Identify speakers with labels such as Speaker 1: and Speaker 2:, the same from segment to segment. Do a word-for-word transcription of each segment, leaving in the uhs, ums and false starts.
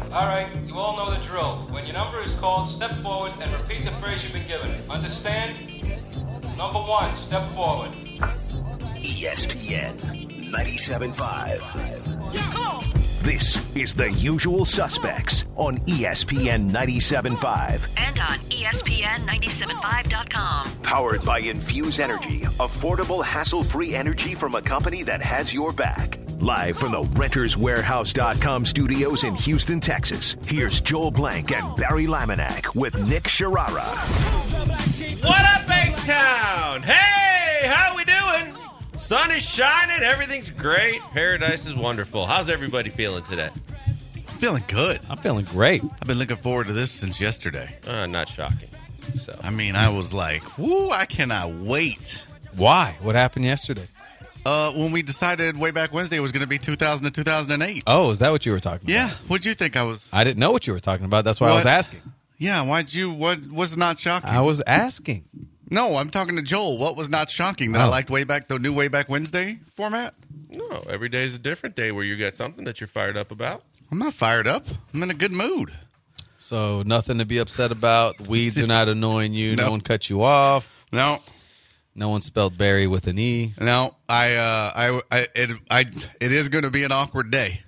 Speaker 1: All right, you all know the drill. When your number is called, step forward and repeat the phrase you've been given. Understand? Number one, step forward.
Speaker 2: E S P N ninety-seven point five.
Speaker 3: Yeah, come on.
Speaker 2: This is The Usual Suspects on E S P N ninety-seven point five.
Speaker 4: And on E S P N ninety-seven five dot com.
Speaker 2: Powered by Infuse Energy, affordable, hassle-free energy from a company that has your back. Live from the Renters Warehouse dot com studios in Houston, Texas, here's Joel Blank and Barry Laminack with Nick Sharara.
Speaker 5: What up, H-Town? Hey, how we doing? Sun is shining. Everything's great. Paradise is wonderful. How's everybody feeling today?
Speaker 6: Feeling good.
Speaker 7: I'm feeling great.
Speaker 6: I've been looking forward to this since yesterday.
Speaker 5: Uh, not shocking. So
Speaker 6: I mean, I was like, woo, I cannot wait.
Speaker 7: Why? What happened yesterday?
Speaker 6: Uh, when we decided way back Wednesday it was going to be two thousand to two thousand eight.
Speaker 7: Oh, is that what you were talking
Speaker 6: Yeah.
Speaker 7: about?
Speaker 6: What'd you think I was?
Speaker 7: I didn't know what you were talking about. That's why I was
Speaker 6: What?
Speaker 7: asking.
Speaker 6: Yeah. Why'd you? What was not shocking?
Speaker 7: I was asking.
Speaker 6: No, I'm talking to Joel. What was not shocking? That I
Speaker 7: Oh.
Speaker 6: liked way back the new way back Wednesday format.
Speaker 5: no, every day is a different day where you got something that you're fired up about.
Speaker 6: I'm not fired up. I'm in a good mood.
Speaker 7: So nothing to be upset about. Weeds are not annoying you. No,
Speaker 6: No.
Speaker 7: one cut you off.
Speaker 6: No,
Speaker 7: No one spelled Barry with an E.
Speaker 6: no. I, uh, I, I, it, I, it is going to be an awkward day,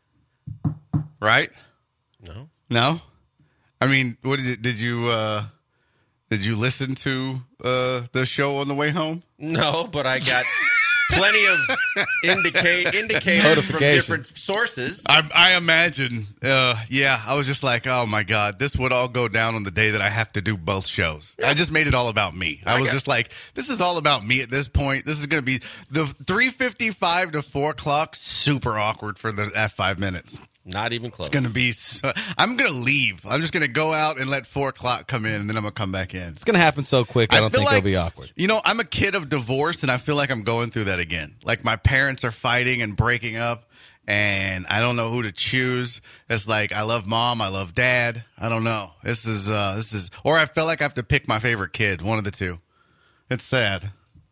Speaker 6: right?
Speaker 5: No.
Speaker 6: No, I mean, what did it, did you uh, did you listen to uh, the show on the way home?
Speaker 5: No, but I got plenty of indicate indicators from
Speaker 7: Notifications.
Speaker 5: different sources.
Speaker 6: I, I imagine. Uh, yeah, I was just like, oh my god, this would all go down on the day that I have to do both shows. I just made it all about me. I,
Speaker 5: I
Speaker 6: was
Speaker 5: got-
Speaker 6: just like, this is all about me at this point. This is going to be the three fifty-five to four o'clock. Super awkward for the F five minutes.
Speaker 5: Not even close.
Speaker 6: It's going to be. So, I'm going to leave. I'm just going to go out and let four o'clock come in, and then I'm going to come back in.
Speaker 7: It's going to happen so quick, I don't
Speaker 6: feel
Speaker 7: think
Speaker 6: like-
Speaker 7: it'll be awkward.
Speaker 6: You know, I'm a kid of divorce, and I feel like I'm going through that again. Like my parents are fighting and breaking up, and I don't know who to choose. It's like I love mom, I love dad. I don't know. This is uh, this is, or I feel like I have to pick my favorite kid. One of the two. It's sad.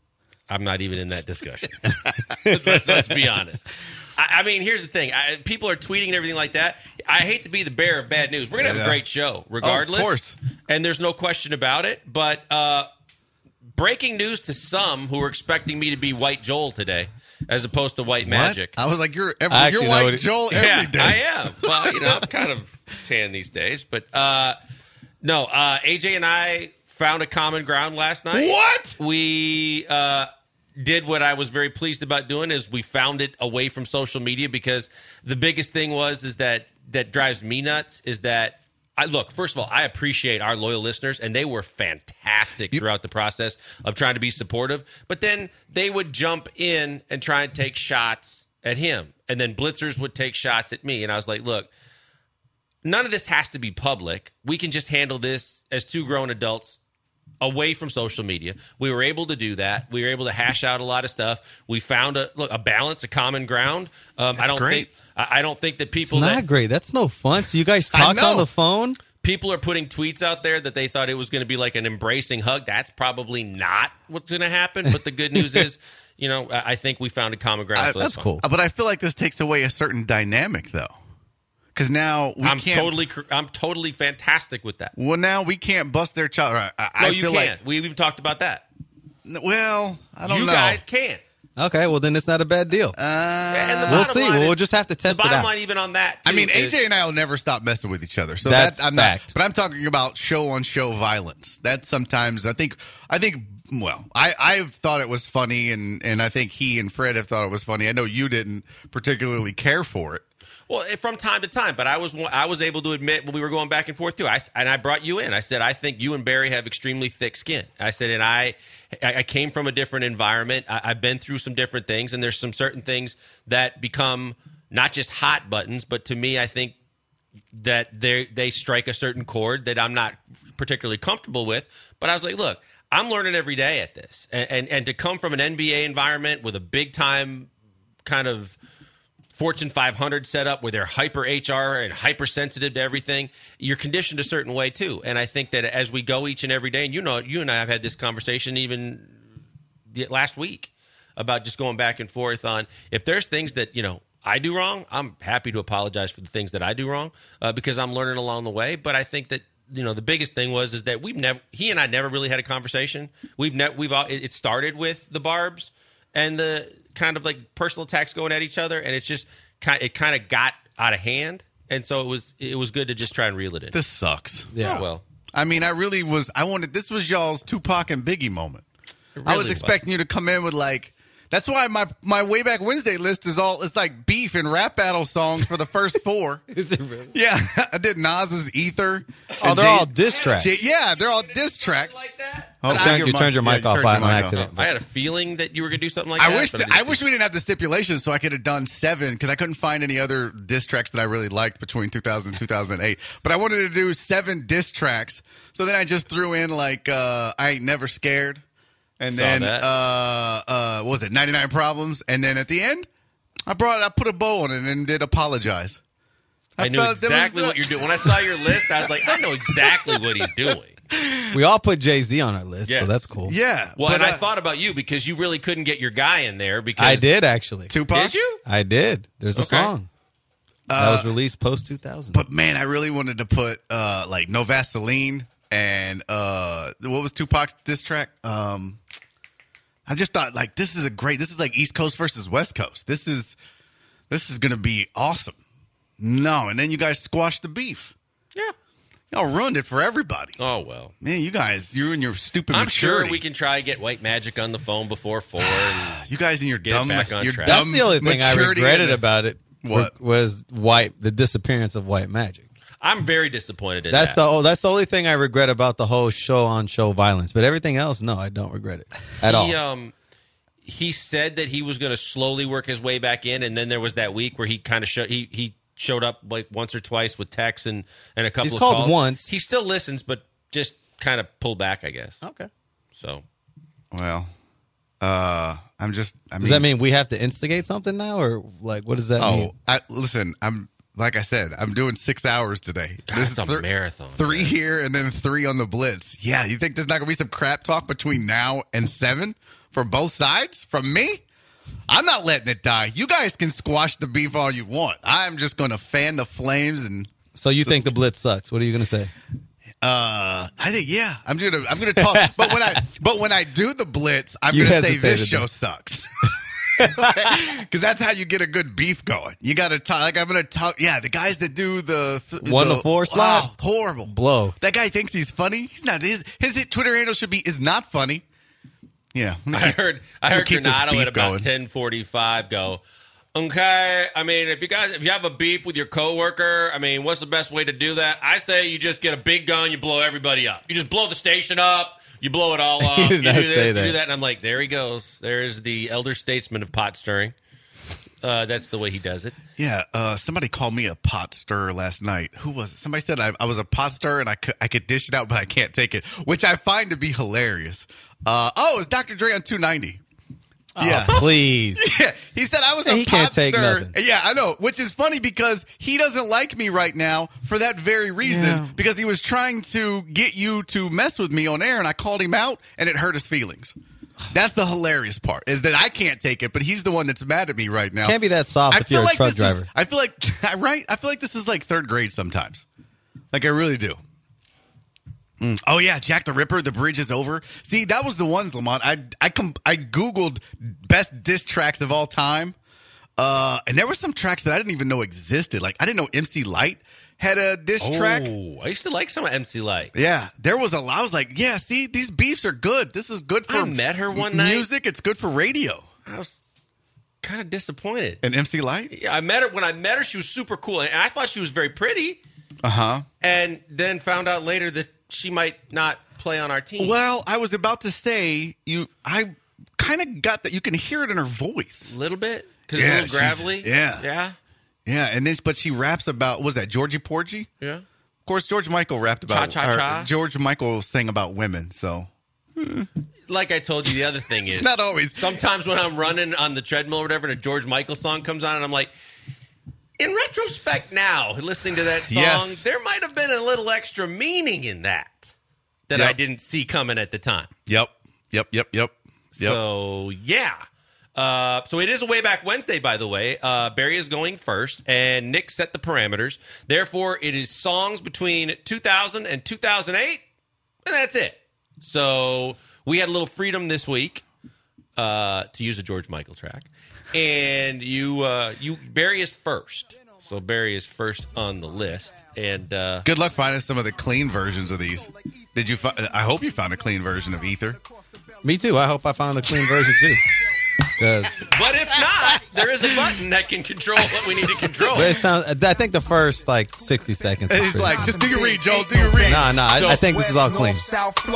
Speaker 5: I'm not even in that discussion. let's, let's be honest. I, I mean, here's the thing. I, people are tweeting and everything like that. I hate to be the bearer of bad news. We're going to have
Speaker 6: Yeah.
Speaker 5: a great show, regardless.
Speaker 6: Oh, of course.
Speaker 5: And there's no question about it. But uh, breaking news to some who are expecting me to be White Joel today as opposed to White Magic.
Speaker 6: What? I was like, you're every,
Speaker 7: I actually
Speaker 6: you're
Speaker 7: know
Speaker 6: white
Speaker 7: it-
Speaker 6: Joel every
Speaker 5: Yeah,
Speaker 6: day.
Speaker 5: I am. Well, you know, I'm kind of tan these days. But uh, no, uh, A J and I found a common ground last night.
Speaker 6: What?
Speaker 5: We uh, did what I was very pleased about doing is we found it away from social media because the biggest thing was is that that drives me nuts is that I look, first of all, I appreciate our loyal listeners, and they were fantastic throughout the process of trying to be supportive. But then they would jump in and try and take shots at him. And then blitzers would take shots at me. And I was like, look, none of this has to be public. We can just handle this as two grown adults away from social media. We were able to do that. We were able to hash out a lot of stuff. We found a look a balance, a common ground. Um, I don't
Speaker 6: great.
Speaker 5: think I I don't think that
Speaker 7: It's
Speaker 5: people
Speaker 7: not
Speaker 5: that
Speaker 7: great. That's no fun. So you guys
Speaker 6: I
Speaker 7: talk
Speaker 6: know.
Speaker 7: on the phone?
Speaker 5: people are putting tweets out there that they thought it was going to be like an embracing hug. That's probably not what's going to happen. But the good news is, you know, I I think we found a common ground.
Speaker 6: I-
Speaker 5: so
Speaker 7: That's
Speaker 5: fine.
Speaker 7: cool.
Speaker 6: But I feel like this takes away a certain dynamic, though. Because now we
Speaker 5: I'm
Speaker 6: can't.
Speaker 5: totally, cr- I'm totally fantastic with that.
Speaker 6: Well, now we can't bust their child. I, I
Speaker 5: No,
Speaker 6: I
Speaker 5: you
Speaker 6: feel
Speaker 5: can. We even talked about that.
Speaker 6: like. Well, I don't
Speaker 5: you
Speaker 6: know.
Speaker 5: guys can.
Speaker 7: Okay, well then it's not a bad deal.
Speaker 6: Uh,
Speaker 5: And the
Speaker 7: we'll
Speaker 5: bottom
Speaker 7: see.
Speaker 5: line
Speaker 7: We'll
Speaker 5: is-
Speaker 7: just have to test
Speaker 5: the
Speaker 7: it
Speaker 5: bottom
Speaker 7: out.
Speaker 5: line, even on that.
Speaker 6: I
Speaker 5: too,
Speaker 6: mean,
Speaker 5: is-
Speaker 6: A J and I will never stop messing with each other. So
Speaker 7: That's
Speaker 6: that, I'm
Speaker 7: fact.
Speaker 6: not. But I'm talking about show on show violence. That sometimes I think. I think. Well, I I've thought it was funny, and and I think he and Fred have thought it was funny. I know you didn't particularly care for it.
Speaker 5: Well, it- from time to time, but I was I was able to admit when we were going back and forth too. I and I brought you in. I said I think you and Barry have extremely thick skin. I said, and I I I came from a different environment. I, I've been through some different things, and there's some certain things that become not just hot buttons, but to me, I think that they they strike a certain chord that I'm not particularly comfortable with. But I was like, look, I'm learning every day at this, and and, and to come from an N B A environment with a big time kind of Fortune five hundred setup where they're hyper H R and hypersensitive to everything, you're conditioned a certain way too. And I think that as we go each and every day, and you know, you and I have had this conversation even the- last week about just going back and forth on if there's things that, you know, I do wrong, I'm happy to apologize for the things that I do wrong uh, because I'm learning along the way. But I think that, you know, the biggest thing was is that we've never, he and I never really had a conversation. We've never, we've all, it started with the barbs and the kind of like personal attacks going at each other, and it's just kind, it kind of got out of hand, and so it was, it was good to just try and reel it in.
Speaker 6: This sucks.
Speaker 5: Yeah, oh, well,
Speaker 6: I mean, I really was. I wanted. This was y'all's Tupac and Biggie moment.
Speaker 5: really
Speaker 6: I was expecting
Speaker 5: was.
Speaker 6: you to come in with like. That's why my my Way Back Wednesday list is all. It's like beef and rap battle songs for the first four.
Speaker 7: Is it really?
Speaker 6: Yeah, I did Nas's Ether.
Speaker 7: Oh,
Speaker 6: and
Speaker 7: they're
Speaker 6: Jay-
Speaker 7: all diss tracks.
Speaker 6: Jay- yeah, they're all diss tracks.
Speaker 5: like that.
Speaker 6: Oh,
Speaker 7: You turned, you turned your mic
Speaker 6: yeah,
Speaker 7: off
Speaker 6: turned
Speaker 7: by
Speaker 6: your
Speaker 7: an
Speaker 6: mic off.
Speaker 7: accident.
Speaker 5: I had a feeling that you were going to do something like
Speaker 6: I
Speaker 5: that.
Speaker 6: wish
Speaker 5: but
Speaker 6: th-
Speaker 5: didn't
Speaker 6: I
Speaker 5: see
Speaker 6: wish
Speaker 5: it.
Speaker 6: we didn't have the stipulations, so I could have done seven because I couldn't find any other diss tracks that I really liked between two thousand and two thousand eight. But I wanted to do seven diss tracks, so then I just threw in like uh, I Ain't Never Scared, and
Speaker 5: Saw
Speaker 6: then
Speaker 5: that.
Speaker 6: uh, uh, what was it ninety-nine Problems, and then at the end I brought I put a bow on it and did Apologize.
Speaker 5: I, knew
Speaker 6: felt there was,
Speaker 5: exactly
Speaker 6: uh,
Speaker 5: what you're doing. When I saw your list, I was like, I know exactly what he's doing.
Speaker 7: We all put Jay-Z on our list,
Speaker 5: Yes.
Speaker 7: so that's cool.
Speaker 6: Yeah,
Speaker 5: Well,
Speaker 6: but,
Speaker 5: and I
Speaker 6: uh,
Speaker 5: thought about you because you really couldn't get your guy in there. Because
Speaker 7: I did, actually.
Speaker 6: Tupac.
Speaker 5: Did you?
Speaker 7: I did. There's a
Speaker 5: Okay.
Speaker 7: song that was released post two thousand.
Speaker 6: But man, I really wanted to put uh, like No Vaseline and uh, what was Tupac's diss track? Um, I just thought like this is a great. This is like East Coast versus West Coast. This is this is gonna be awesome. No, and then you guys squashed the beef.
Speaker 5: Yeah.
Speaker 6: Y'all ruined it for everybody.
Speaker 5: Oh, well.
Speaker 6: Man, you guys, you and your stupid
Speaker 5: I'm
Speaker 6: maturity.
Speaker 5: sure we can try to get White Magic on the phone before four. And
Speaker 6: You guys and your
Speaker 5: Get it
Speaker 6: dumb,
Speaker 5: back on
Speaker 6: your
Speaker 5: track.
Speaker 6: dumb
Speaker 7: That's the only thing I
Speaker 6: maturity
Speaker 7: regretted
Speaker 6: and-
Speaker 7: about it.
Speaker 6: What?
Speaker 7: Was white the disappearance of White Magic.
Speaker 5: I'm very disappointed in
Speaker 7: That's
Speaker 5: that.
Speaker 7: the oh, that's the only thing I regret about the whole show on show violence. But everything else, no, I don't regret it at
Speaker 5: he,
Speaker 7: all.
Speaker 5: Um, he said that he was going to slowly work his way back in, and then there was that week where he kind of showed he he showed up like once or twice with texts and and a couple
Speaker 7: He's
Speaker 5: of
Speaker 7: called
Speaker 5: calls.
Speaker 7: once.
Speaker 5: He still listens, but just kind of pulled back, I guess.
Speaker 7: Okay.
Speaker 5: So
Speaker 6: Well, uh, I'm just. I mean,
Speaker 7: Does that mean we have to instigate something now, or like what does that
Speaker 6: Oh,
Speaker 7: mean?
Speaker 6: I, listen, I'm like I said, I'm doing six hours today.
Speaker 5: God, it's a
Speaker 6: thir-
Speaker 5: marathon,
Speaker 6: Three
Speaker 5: man.
Speaker 6: here and then three on the Blitz. Yeah, you think there's not gonna be some crap talk between now and seven for both sides from me? I'm not letting it die. You guys can squash the beef all you want. I'm just gonna fan the flames and.
Speaker 7: So you think the Blitz sucks? What are you going to say?
Speaker 6: Uh, I think yeah. I'm gonna I'm gonna talk, but when I but when I do the Blitz, I'm
Speaker 7: You
Speaker 6: gonna say this
Speaker 7: hesitated
Speaker 6: show
Speaker 7: there.
Speaker 6: sucks. Because that's how you get a good beef going. You got to talk. Like I'm gonna talk. Yeah, the guys that do the th-
Speaker 7: One
Speaker 6: the,
Speaker 7: to four slide?
Speaker 6: wow, horrible
Speaker 7: Blow.
Speaker 6: That guy thinks he's funny. He's not. His his Twitter handle should be is not funny. Yeah, I'm gonna
Speaker 5: I
Speaker 6: keep-
Speaker 5: heard I
Speaker 6: I'm gonna
Speaker 5: heard
Speaker 6: keep this
Speaker 5: Granado
Speaker 6: beef
Speaker 5: at about
Speaker 6: going.
Speaker 5: ten forty-five go, okay, I mean, if you guys, if you have a beef with your coworker, I mean, what's the best way to do that? I say you just get a big gun, you blow everybody up. You just blow the station up, you blow it all up,
Speaker 7: He
Speaker 5: you
Speaker 7: did
Speaker 5: do
Speaker 7: not
Speaker 5: this,
Speaker 7: say
Speaker 5: you
Speaker 7: that.
Speaker 5: do that. And I'm like, there he goes. There's the elder statesman of pot stirring. Uh, that's the way he does it.
Speaker 6: Yeah, uh, somebody called me a pot stirrer last night. Who was it? Somebody said I, I was a pot stirrer and I could, I could dish it out, but I can't take it, which I find to be hilarious. Uh, oh, it's Doctor Dre on two ninety. Yeah.
Speaker 7: Oh, please.
Speaker 6: Yeah, he said I was a
Speaker 7: He
Speaker 6: pot
Speaker 7: can't take
Speaker 6: stirrer.
Speaker 7: nothing.
Speaker 6: Yeah, I know, which is funny because he doesn't like me right now for that very reason.
Speaker 7: Yeah.
Speaker 6: Because he was trying to get you to mess with me on air, and I called him out, and it hurt his feelings. That's the hilarious part, is that I can't take it, but he's the one that's mad at me right now.
Speaker 7: Can't be that soft
Speaker 6: I
Speaker 7: if you're
Speaker 6: feel
Speaker 7: a
Speaker 6: like
Speaker 7: truck
Speaker 6: this is-
Speaker 7: driver.
Speaker 6: I feel like, right? I feel like this is like third grade sometimes. Like I really do. Mm. Oh yeah, Jack the Ripper. The bridge is over. See, that was the ones, Lamont. I I com- I googled best diss tracks of all time, uh, and there were some tracks that I didn't even know existed. Like I didn't know M C Light had a diss track.
Speaker 5: Oh, I used to like some of M C Light.
Speaker 6: Yeah, there was a lot. I was like, yeah, see, these beefs are good. This is good for
Speaker 5: I met her one night.
Speaker 6: music. It's good for radio.
Speaker 5: I was kind of disappointed.
Speaker 6: And M C Light.
Speaker 5: Yeah, I met her when I met her. She was super cool, and I thought she was very pretty.
Speaker 6: Uh huh.
Speaker 5: And then found out later that she might not play on our team.
Speaker 6: Well, I was about to say you. I kind of got that. You can hear it in her voice.
Speaker 5: A little bit because
Speaker 6: Yeah,
Speaker 5: it's a little
Speaker 6: she's-
Speaker 5: gravelly.
Speaker 6: yeah.
Speaker 5: yeah,
Speaker 6: Yeah, and then but she raps about what was that Georgie Porgy?
Speaker 5: yeah.
Speaker 6: Of course, George Michael rapped about
Speaker 5: Cha-cha-cha.
Speaker 6: or George Michael sang about women. So
Speaker 5: Like I told you, the other thing is
Speaker 6: it's not always.
Speaker 5: sometimes when I'm running on the treadmill or whatever, and a George Michael song comes on, and I'm like, in retrospect now, listening to that song,
Speaker 6: Yes.
Speaker 5: there might have been a little extra meaning in that that I
Speaker 6: Yep.
Speaker 5: didn't see coming at the time.
Speaker 6: Yep, yep, yep, yep, yep.
Speaker 5: So yeah, Uh, so it is a way back Wednesday, by the way. Uh, Barry is going first, and Nick set the parameters. Therefore, it is songs between two thousand and two thousand eight, and that's it. So we had a little freedom this week uh, to use a George Michael track, and you, uh, you Barry is first. So Barry is first on the list, and uh,
Speaker 6: good luck finding some of the clean versions of these. Did you? Fi- I hope you found a clean version of Ether.
Speaker 7: Me too. I hope I found a clean version too.
Speaker 5: But if not, there is a button that can control what we need to control.
Speaker 7: But it sounds, I think the first like sixty seconds.
Speaker 6: He's like, just do your read, Joel. Do your read.
Speaker 7: Nah, nah. I, I think this is all clean.
Speaker 5: So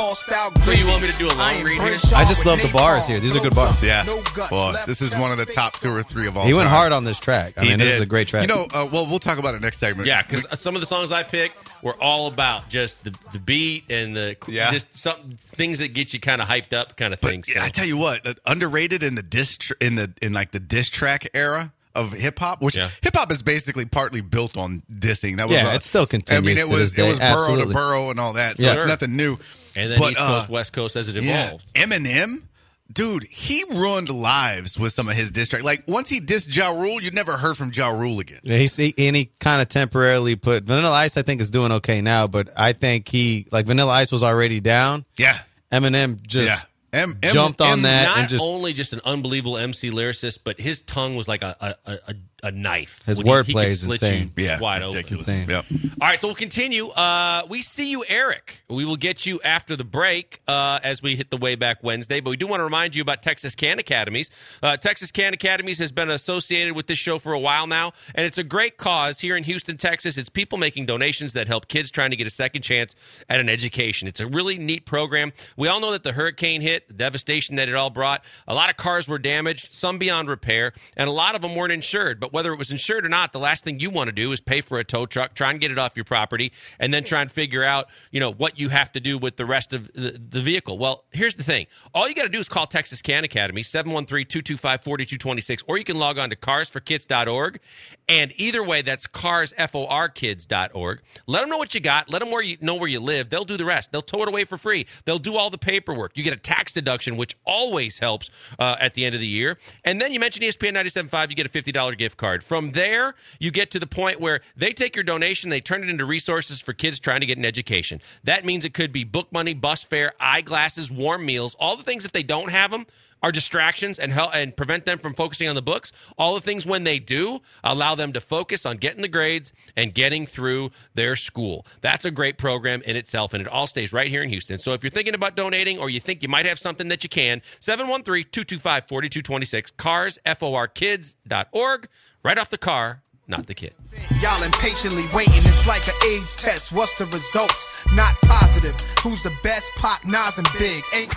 Speaker 5: you want me to do a long read here?
Speaker 7: I just love the bars here. These are good bars.
Speaker 6: Yeah. Well, this is one of the top two or three of all.
Speaker 7: He went
Speaker 6: time.
Speaker 7: hard on this track. I
Speaker 6: he
Speaker 7: mean,
Speaker 6: did.
Speaker 7: this is a great track.
Speaker 6: You know, uh, well, we'll talk about it next segment.
Speaker 5: Yeah, because some of the songs I picked were all about just the, the beat and the
Speaker 6: yeah.
Speaker 5: just some things that get you kind of hyped up, kind of
Speaker 6: but,
Speaker 5: things. So.
Speaker 6: I tell you what, uh, underrated in the diss tr- in the in like the diss track era of hip hop, which
Speaker 5: yeah.
Speaker 6: hip hop is basically partly built on dissing. That was
Speaker 7: yeah,
Speaker 6: uh,
Speaker 7: it still continues.
Speaker 6: I mean, it
Speaker 7: to
Speaker 6: was
Speaker 7: this
Speaker 6: it was
Speaker 7: day.
Speaker 6: borough
Speaker 7: Absolutely.
Speaker 6: to borough and all that. So
Speaker 7: Yeah.
Speaker 6: it's
Speaker 5: Sure.
Speaker 6: nothing new.
Speaker 5: And then
Speaker 6: but,
Speaker 5: East Coast,
Speaker 6: uh,
Speaker 5: West Coast as it
Speaker 6: yeah,
Speaker 5: evolved.
Speaker 6: Eminem. Dude, he ruined lives with some of his diss tracks. Like, once he dissed Ja Rule, you never heard from Ja Rule again.
Speaker 7: Yeah, he's, he, and he kind of temporarily put Vanilla Ice. I think is doing okay now, but I think he like Vanilla Ice was already down.
Speaker 6: Yeah.
Speaker 7: Eminem just
Speaker 6: Yeah. M- M-
Speaker 7: jumped on
Speaker 6: M-
Speaker 7: that
Speaker 5: Not
Speaker 7: and just
Speaker 5: only just an unbelievable M C lyricist, but his tongue was like a a, a, a knife.
Speaker 7: His
Speaker 5: When he- he
Speaker 7: wordplay
Speaker 5: could
Speaker 7: is
Speaker 5: slit
Speaker 7: insane.
Speaker 5: you
Speaker 6: Yeah.
Speaker 5: wide open.
Speaker 6: Ridiculous.
Speaker 7: Insane.
Speaker 6: Yep.
Speaker 5: All right, so we'll continue. Uh, we see you, Eric. We will get you after the break uh, as we hit the way back Wednesday. But we do want to remind you about Texas Can Academies. Uh, Texas Can Academies has been associated with this show for a while now, and it's a great cause here in Houston, Texas. It's people making donations that help kids trying to get a second chance at an education. It's a really neat program. We all know that the hurricane hit, the devastation that it all brought. A lot of cars were damaged, some beyond repair, and a lot of them weren't insured. But whether it was insured or not, the last thing you want to do is pay for a tow truck, try and get it off your property, and then try and figure out, you know, what you have to do with the rest of the, the vehicle. Well, here's the thing. All you got to do is call Texas Can Academy, seven one three, two two five, four two two six, or you can log on to cars for kids dot org. And either way, that's cars for kids dot org. Let them know what you got. Let them where you know where you live. They'll do the rest. They'll tow it away for free. They'll do all the paperwork. You get a tax deduction, which always helps uh, at the end of the year. And then you mentioned E S P N ninety-seven point five, you get a fifty dollars gift card. From there, you get to the point where they take your donation, they turn it into resources for kids trying to get an education. That means it could be book money, bus fare, eyeglasses, warm meals, all the things if they don't have them are distractions and help and prevent them from focusing on the books. All the things when they do allow them to focus on getting the grades and getting through their school. That's a great program in itself, and it all stays right here in Houston. So if you're thinking about donating or you think you might have something that you can, seven one three, two two five, four two two six, cars for kids dot org. Right off the car, not the kid.
Speaker 3: Y'all impatiently waiting, it's like an AIDS test. What's the results? Not positive. Who's the best? Pop, Nas, and Big. Ain't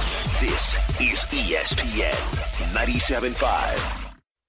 Speaker 2: This is E S P N ninety-seven point five.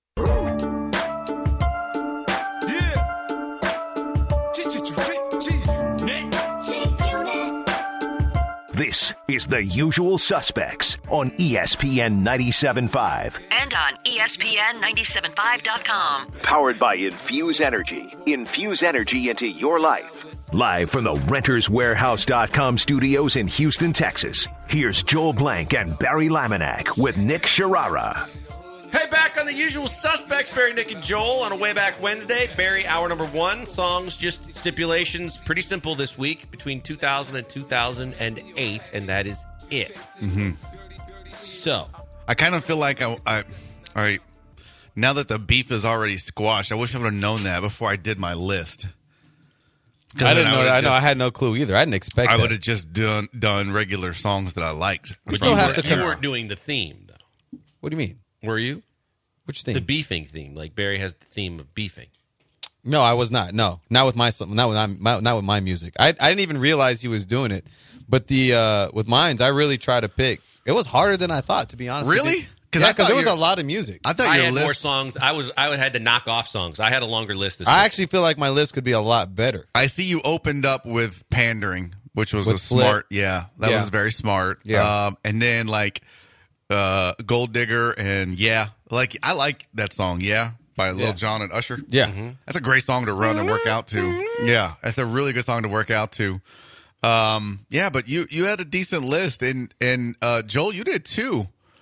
Speaker 2: This is The Usual Suspects on E S P N ninety-seven point five.
Speaker 4: And on E S P N ninety-seven point five dot com.
Speaker 2: Powered by Infuse Energy. Infuse energy into your life. Live from the Renters Warehouse dot com studios in Houston, Texas. Here's Joel Blank and Barry Laminack with Nick Sharara.
Speaker 5: Hey, back on The Usual Suspects, Barry, Nick, and Joel on a Way Back Wednesday. Barry, hour number one. Songs, just stipulations. Pretty simple this week, between two thousand and two thousand eight, and that is it.
Speaker 6: Mm-hmm.
Speaker 5: So.
Speaker 6: I kind of feel like I, I, all right, now that the beef is already squashed, I wish I would have known that before I did my list.
Speaker 7: I didn't
Speaker 6: I
Speaker 7: know
Speaker 6: would've
Speaker 7: that. I know.
Speaker 6: just-
Speaker 7: I had no clue either. I didn't expect
Speaker 6: I
Speaker 7: that.
Speaker 6: would have just done done regular songs that I liked.
Speaker 7: We
Speaker 5: But
Speaker 7: still
Speaker 5: you
Speaker 7: have
Speaker 5: weren't-
Speaker 7: to
Speaker 5: You
Speaker 7: come-
Speaker 5: weren't doing the theme, though.
Speaker 7: What do you mean?
Speaker 5: Were you?
Speaker 7: Which thing?
Speaker 5: The beefing theme. Like, Barry has the theme of beefing.
Speaker 7: No, I was not. No, not with my not with my not with my music. I I didn't even realize he was doing it. But the uh, with mines, I really try to pick. It was harder than I thought, to be honest.
Speaker 6: Really?
Speaker 7: Because
Speaker 6: Because I
Speaker 7: because
Speaker 6: thought
Speaker 7: there was
Speaker 6: your-
Speaker 7: a lot of music.
Speaker 6: I thought
Speaker 5: I
Speaker 6: your
Speaker 5: had
Speaker 6: list.
Speaker 5: more songs. I was I had to knock off songs. I had a longer list this
Speaker 7: I
Speaker 5: week.
Speaker 7: actually feel like my list could be a lot better.
Speaker 6: I see you opened up with pandering, which was
Speaker 7: With
Speaker 6: a
Speaker 7: Flip.
Speaker 6: smart. Yeah, that
Speaker 7: Yeah.
Speaker 6: was very smart.
Speaker 7: Yeah.
Speaker 6: Um, and then like uh, Gold Digger and yeah, like I like that song. Yeah, by Lil
Speaker 7: Yeah.
Speaker 6: Jon and Usher.
Speaker 7: Yeah.
Speaker 6: That's a great song to run and work out to. Yeah, that's a really good song to work out to. Um, yeah, but you you had a decent list, and and uh, Joel, you did too.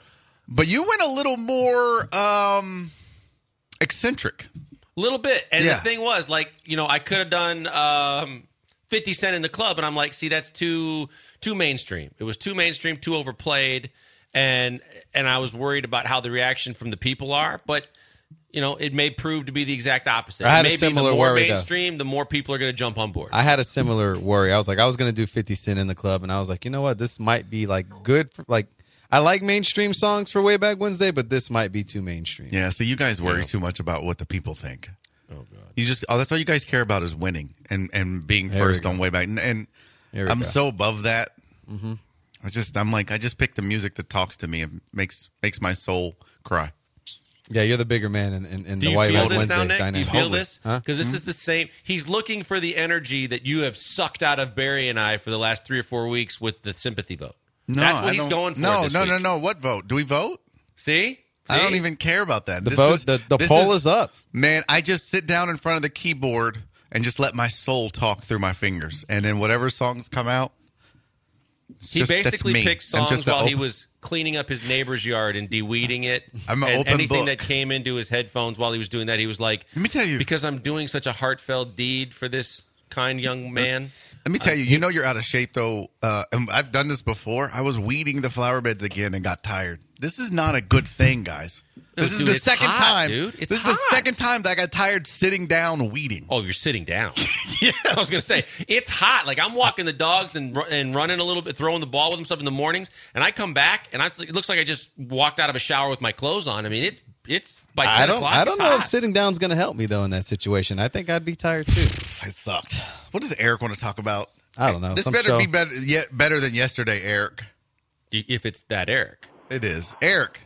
Speaker 6: But you went a little more um, eccentric.
Speaker 5: A little bit. And
Speaker 6: Yeah.
Speaker 5: the thing was, like, you know, I could have done um, fifty Cent in the Club, and I'm like, see, that's too too mainstream. It was too mainstream, too overplayed, and and I was worried about how the reaction from the people are. But, you know, it may prove to be the exact opposite.
Speaker 7: I had a
Speaker 5: Maybe
Speaker 7: similar
Speaker 5: the more
Speaker 7: worry, though.
Speaker 5: mainstream, the more people are going to jump on board.
Speaker 7: I had a similar worry. I was like, I was going to do fifty Cent in the Club, and I was like, you know what? This might be like good for like. I like mainstream songs for Way Back Wednesday, but this might be too mainstream.
Speaker 6: Yeah, so you guys worry
Speaker 5: Yeah.
Speaker 6: too much about what the people think.
Speaker 5: Oh, God.
Speaker 6: You just oh, that's all you guys care about is winning and, and being
Speaker 7: There we
Speaker 6: first
Speaker 7: go.
Speaker 6: on Way Back. And, and
Speaker 7: There we
Speaker 6: I'm
Speaker 7: go.
Speaker 6: so above that. Mm-hmm. I just I'm like I just pick the music that talks to me and makes makes my soul cry.
Speaker 7: Yeah, you're the bigger man in, in, in
Speaker 5: Do
Speaker 7: the
Speaker 5: you
Speaker 7: Way
Speaker 5: feel
Speaker 7: Back
Speaker 5: this
Speaker 7: Wednesday
Speaker 5: now, Nick? Do you
Speaker 7: dynamic.
Speaker 5: feel
Speaker 6: Totally.
Speaker 5: this?
Speaker 7: Huh?
Speaker 5: Because this is the same. He's looking for the energy that you have sucked out of Barry and I for the last three or four weeks with the sympathy vote.
Speaker 6: No,
Speaker 5: That's what
Speaker 6: I
Speaker 5: he's
Speaker 6: don't-
Speaker 5: going for.
Speaker 6: No,
Speaker 5: this
Speaker 6: no,
Speaker 5: week.
Speaker 6: no, no. What vote? Do we vote?
Speaker 5: See?
Speaker 6: I don't
Speaker 5: See?
Speaker 6: even care about that.
Speaker 7: The
Speaker 6: This
Speaker 7: vote,
Speaker 6: is-
Speaker 7: the, the
Speaker 6: this
Speaker 7: poll is, up.
Speaker 6: Man, I just sit down in front of the keyboard and just let my soul talk through my fingers, and then whatever songs come out. it's
Speaker 5: He
Speaker 6: just- that's
Speaker 5: basically
Speaker 6: me.
Speaker 5: picked
Speaker 6: I'm
Speaker 5: songs
Speaker 6: just a
Speaker 5: while he
Speaker 6: open-
Speaker 5: was cleaning up his neighbor's yard and de-weeding it.
Speaker 6: I'm an
Speaker 5: and
Speaker 6: open
Speaker 5: anything
Speaker 6: book.
Speaker 5: that came into his headphones while he was doing that, he was like,
Speaker 6: Let me tell you.
Speaker 5: because I'm doing such a heartfelt deed for this kind young man.
Speaker 6: Let me tell you, you know you're out of shape though. Uh, and I've done this before. I was weeding the flower beds again and got tired. This is not a good thing, guys. This is
Speaker 5: dude,
Speaker 6: the
Speaker 5: it's
Speaker 6: second
Speaker 5: hot,
Speaker 6: time.
Speaker 5: dude. It's
Speaker 6: this is
Speaker 5: hot.
Speaker 6: the second time that I got tired sitting down weeding.
Speaker 5: Oh, you're sitting down. Yeah, I was gonna say it's hot. Like I'm walking the dogs and ru- and running a little bit, throwing the ball with them stuff in the mornings, and I come back and I, it looks like I just walked out of a shower with my clothes on. I mean, it's it's by ten
Speaker 7: I don't.
Speaker 5: o'clock.
Speaker 7: I don't
Speaker 5: it's
Speaker 7: know
Speaker 5: hot.
Speaker 7: if sitting down is going to help me though in that situation. I think I'd be tired too.
Speaker 6: It sucked. What does Eric want to talk about?
Speaker 7: I don't know.
Speaker 6: This
Speaker 7: Some
Speaker 6: better
Speaker 7: show.
Speaker 6: be better yet better than yesterday, Eric.
Speaker 5: if it's that Eric.
Speaker 6: It is. Eric.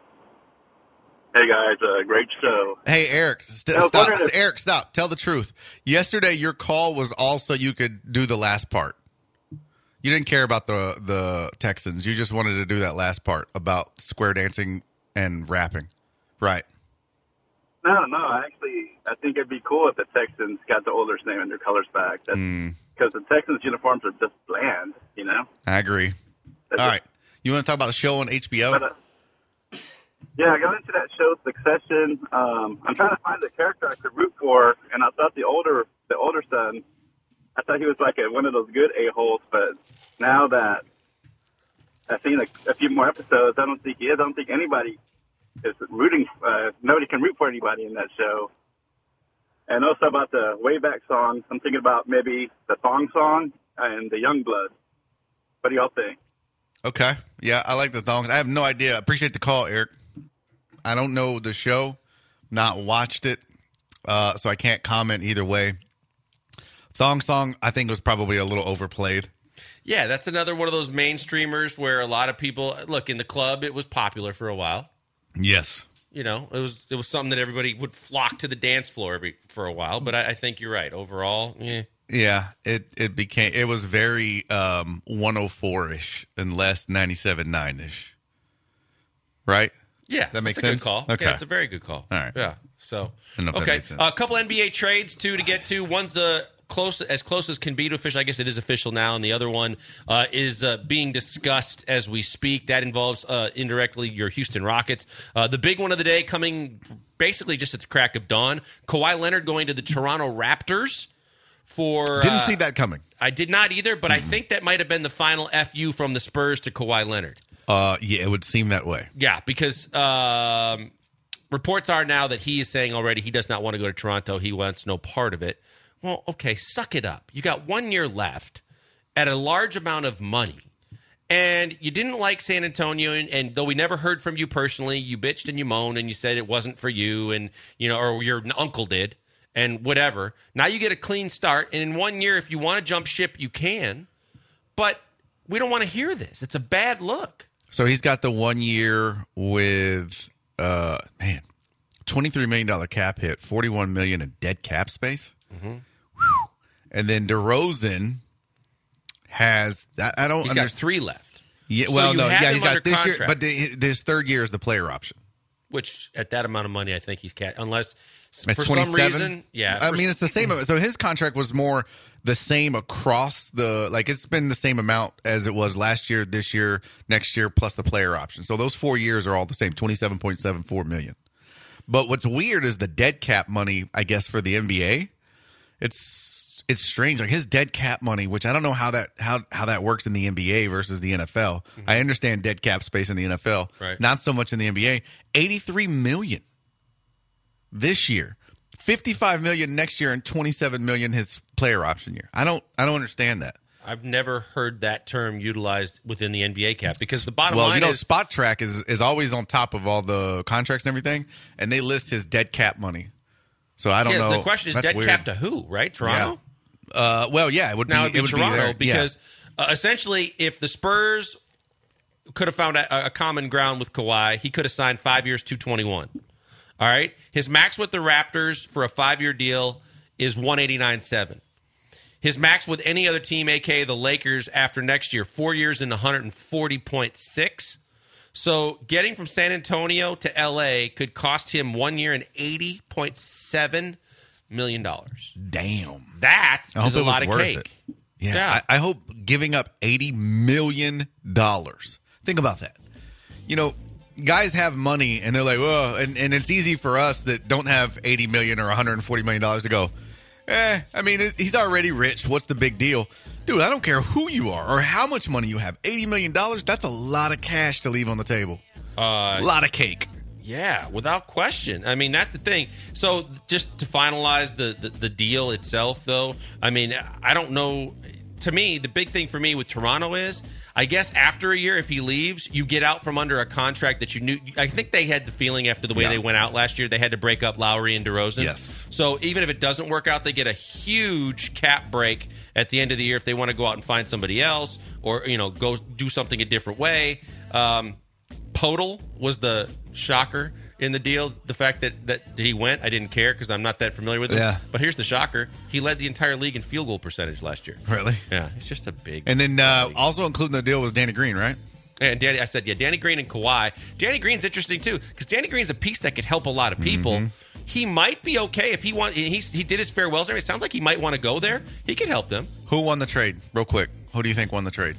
Speaker 8: Hey guys, uh, great show.
Speaker 6: Hey, Eric. St-
Speaker 8: I was
Speaker 6: stop.
Speaker 8: wondering if-
Speaker 6: Eric, stop. Tell the truth. Yesterday, your call was also you could do the last part. You didn't care about the the Texans. You just wanted to do that last part about square dancing and rapping, right?
Speaker 8: No, no, actually, I think it'd be cool if the Texans got the Oilers name and their colors back. Because
Speaker 6: Mm.
Speaker 8: the Texans' uniforms are just bland, you know?
Speaker 6: I agree.
Speaker 8: That's
Speaker 6: All
Speaker 8: it.
Speaker 6: right. You want to talk about a show on H B O?
Speaker 8: But, uh, yeah, I got into that show, Succession. Um, I'm trying to find the character I could root for, and I thought the older the older son, I thought he was like a, one of those good a-holes, but now that I've seen a, a few more episodes, I don't think he is. I don't think anybody is rooting, uh, nobody can root for anybody in that show. And also about the way back songs, I'm thinking about maybe the Thong Song and the Youngblood. What do y'all think?
Speaker 6: Okay. Yeah, I like the thong. I have no idea. I appreciate the call, Eric. I don't know the show, not watched it, uh, so I can't comment either way. Thong Song, I think, was probably a little overplayed.
Speaker 5: Yeah, that's another one of those mainstreamers where a lot of people look in the club. It was popular for a while.
Speaker 6: Yes.
Speaker 5: You know, it was it was something that everybody would flock to the dance floor every, for a while. But I, I think you're right. Overall, yeah.
Speaker 6: Yeah, it, it became, it was very um, one oh four-ish and less ninety-seven nine-ish. Right?
Speaker 5: Yeah,
Speaker 6: That makes
Speaker 5: that's a
Speaker 6: sense?
Speaker 5: Good call.
Speaker 6: Okay.
Speaker 5: Yeah, it's a very good call.
Speaker 6: All right.
Speaker 5: Yeah. So
Speaker 6: I don't know if that
Speaker 5: okay,
Speaker 6: makes sense.
Speaker 5: a couple N B A trades too to get to. One's the close as close as can be to official. I guess it is official now, and the other one uh, is uh, being discussed as we speak. That involves uh, indirectly your Houston Rockets. Uh, the big one of the day coming basically just at the crack of dawn. Kawhi Leonard going to the Toronto Raptors. For
Speaker 6: Didn't
Speaker 5: uh,
Speaker 6: see that coming.
Speaker 5: I did not either, but I think that might have been the final F U from the Spurs to Kawhi Leonard.
Speaker 6: Uh, yeah, it would seem that way.
Speaker 5: Yeah, because um, reports are now that he is saying already he does not want to go to Toronto. He wants no part of it. Well, okay, suck it up. You got one year left at a large amount of money. And you didn't like San Antonio, and, and though we never heard from you personally, you bitched and you moaned and you said it wasn't for you, and you know, or your uncle did, and whatever. Now you get a clean start, and in one year, if you want to jump ship, you can. But we don't want to hear this. It's a bad look.
Speaker 6: So he's got the one year with, uh, man, twenty-three million dollars cap hit, forty-one million dollars in dead cap space.
Speaker 5: Mm-hmm.
Speaker 6: And then DeRozan has, I, I don't
Speaker 5: He's got
Speaker 6: understand.
Speaker 5: three left.
Speaker 6: Yeah,
Speaker 5: So
Speaker 6: well,
Speaker 5: you
Speaker 6: no,
Speaker 5: had
Speaker 6: yeah,
Speaker 5: him
Speaker 6: he's got
Speaker 5: under
Speaker 6: this year,
Speaker 5: contract.
Speaker 6: but the, his third year is the player option.
Speaker 5: which at that amount of money, I think he's cat unless
Speaker 6: That's
Speaker 5: for some
Speaker 6: twenty-seven?
Speaker 5: reason, yeah.
Speaker 6: I
Speaker 5: for-
Speaker 6: mean, it's the same. So his contract was more the same across the, like it's been the same amount as it was last year, this year, next year, plus the player option. So those four years are all the same, twenty-seven point seven four million. But what's weird is the dead cap money, I guess, for the N B A. It's it's strange. Like his dead cap money, which I don't know how that how, how that works in the N B A versus the N F L. Mm-hmm. I understand dead cap space in the N F L,
Speaker 5: right.
Speaker 6: Not so much in the N B A. eighty-three million this year, fifty-five million next year, and twenty-seven million his player option year. I don't I don't understand that.
Speaker 5: I've never heard that term utilized within the N B A cap because the bottom
Speaker 6: well,
Speaker 5: line
Speaker 6: you know,
Speaker 5: is
Speaker 6: Spot Track is is always on top of all the contracts and everything, and they list his dead cap money. So I don't
Speaker 5: yeah,
Speaker 6: know.
Speaker 5: The question is
Speaker 6: That's
Speaker 5: dead
Speaker 6: weird.
Speaker 5: cap to who? Right, Toronto.
Speaker 6: Yeah. Uh, well, yeah, it would
Speaker 5: now
Speaker 6: be,
Speaker 5: it'd be
Speaker 6: it would
Speaker 5: Toronto
Speaker 6: be there.
Speaker 5: because
Speaker 6: yeah.
Speaker 5: uh, essentially, if the Spurs could have found a, a common ground with Kawhi, he could have signed five years, two twenty-one. All right, his max with the Raptors for a five-year deal is one eighty-nine point seven. His max with any other team, aka the Lakers, after next year, four years and one forty point six. So getting from San Antonio to L A could cost him one year and eighty point seven million dollars.
Speaker 6: Damn,
Speaker 5: that
Speaker 6: I
Speaker 5: is
Speaker 6: hope
Speaker 5: a
Speaker 6: it
Speaker 5: lot
Speaker 6: was
Speaker 5: of
Speaker 6: worth
Speaker 5: cake.
Speaker 6: it. Yeah,
Speaker 5: Yeah.
Speaker 6: I, I hope giving up eighty million dollars. Think about that. You know, guys have money and they're like, oh, and, and it's easy for us that don't have eighty million dollars or one hundred forty million dollars to go, eh, I mean, it, he's already rich. What's the big deal? Dude, I don't care who you are or how much money you have. eighty million dollars, that's a lot of cash to leave on the table.
Speaker 5: Uh,
Speaker 6: a lot of cake.
Speaker 5: Yeah, without question. I mean, that's the thing. So just to finalize the, the, the deal itself, though, I mean, I don't know. To me, the big thing for me with Toronto is, I guess after a year, if he leaves, you get out from under a contract that you knew. I think they had the feeling after the way
Speaker 6: Yeah.
Speaker 5: they went out last year, they had to break up Lowry and DeRozan.
Speaker 6: Yes.
Speaker 5: So even if it doesn't work out, they get a huge cap break at the end of the year if they want to go out and find somebody else or, you know, go do something a different way. Um, Podol was the shocker in the deal. The fact that, that he went, I didn't care because I'm not that familiar with him.
Speaker 6: Yeah.
Speaker 5: But here's the shocker. He led the entire league in field goal percentage last year.
Speaker 6: Really?
Speaker 5: Yeah, it's just a big...
Speaker 6: And then uh, also including the deal was Danny Green, right?
Speaker 5: And Danny, I said, yeah, Danny Green and Kawhi. Danny Green's interesting, too, because Danny Green's a piece that could help a lot of people.
Speaker 6: Mm-hmm.
Speaker 5: He might be okay if he want. He, he did his farewells. It sounds like he might want to go there. He could help them.
Speaker 6: Who won the trade? Real quick. Who do you think won the trade?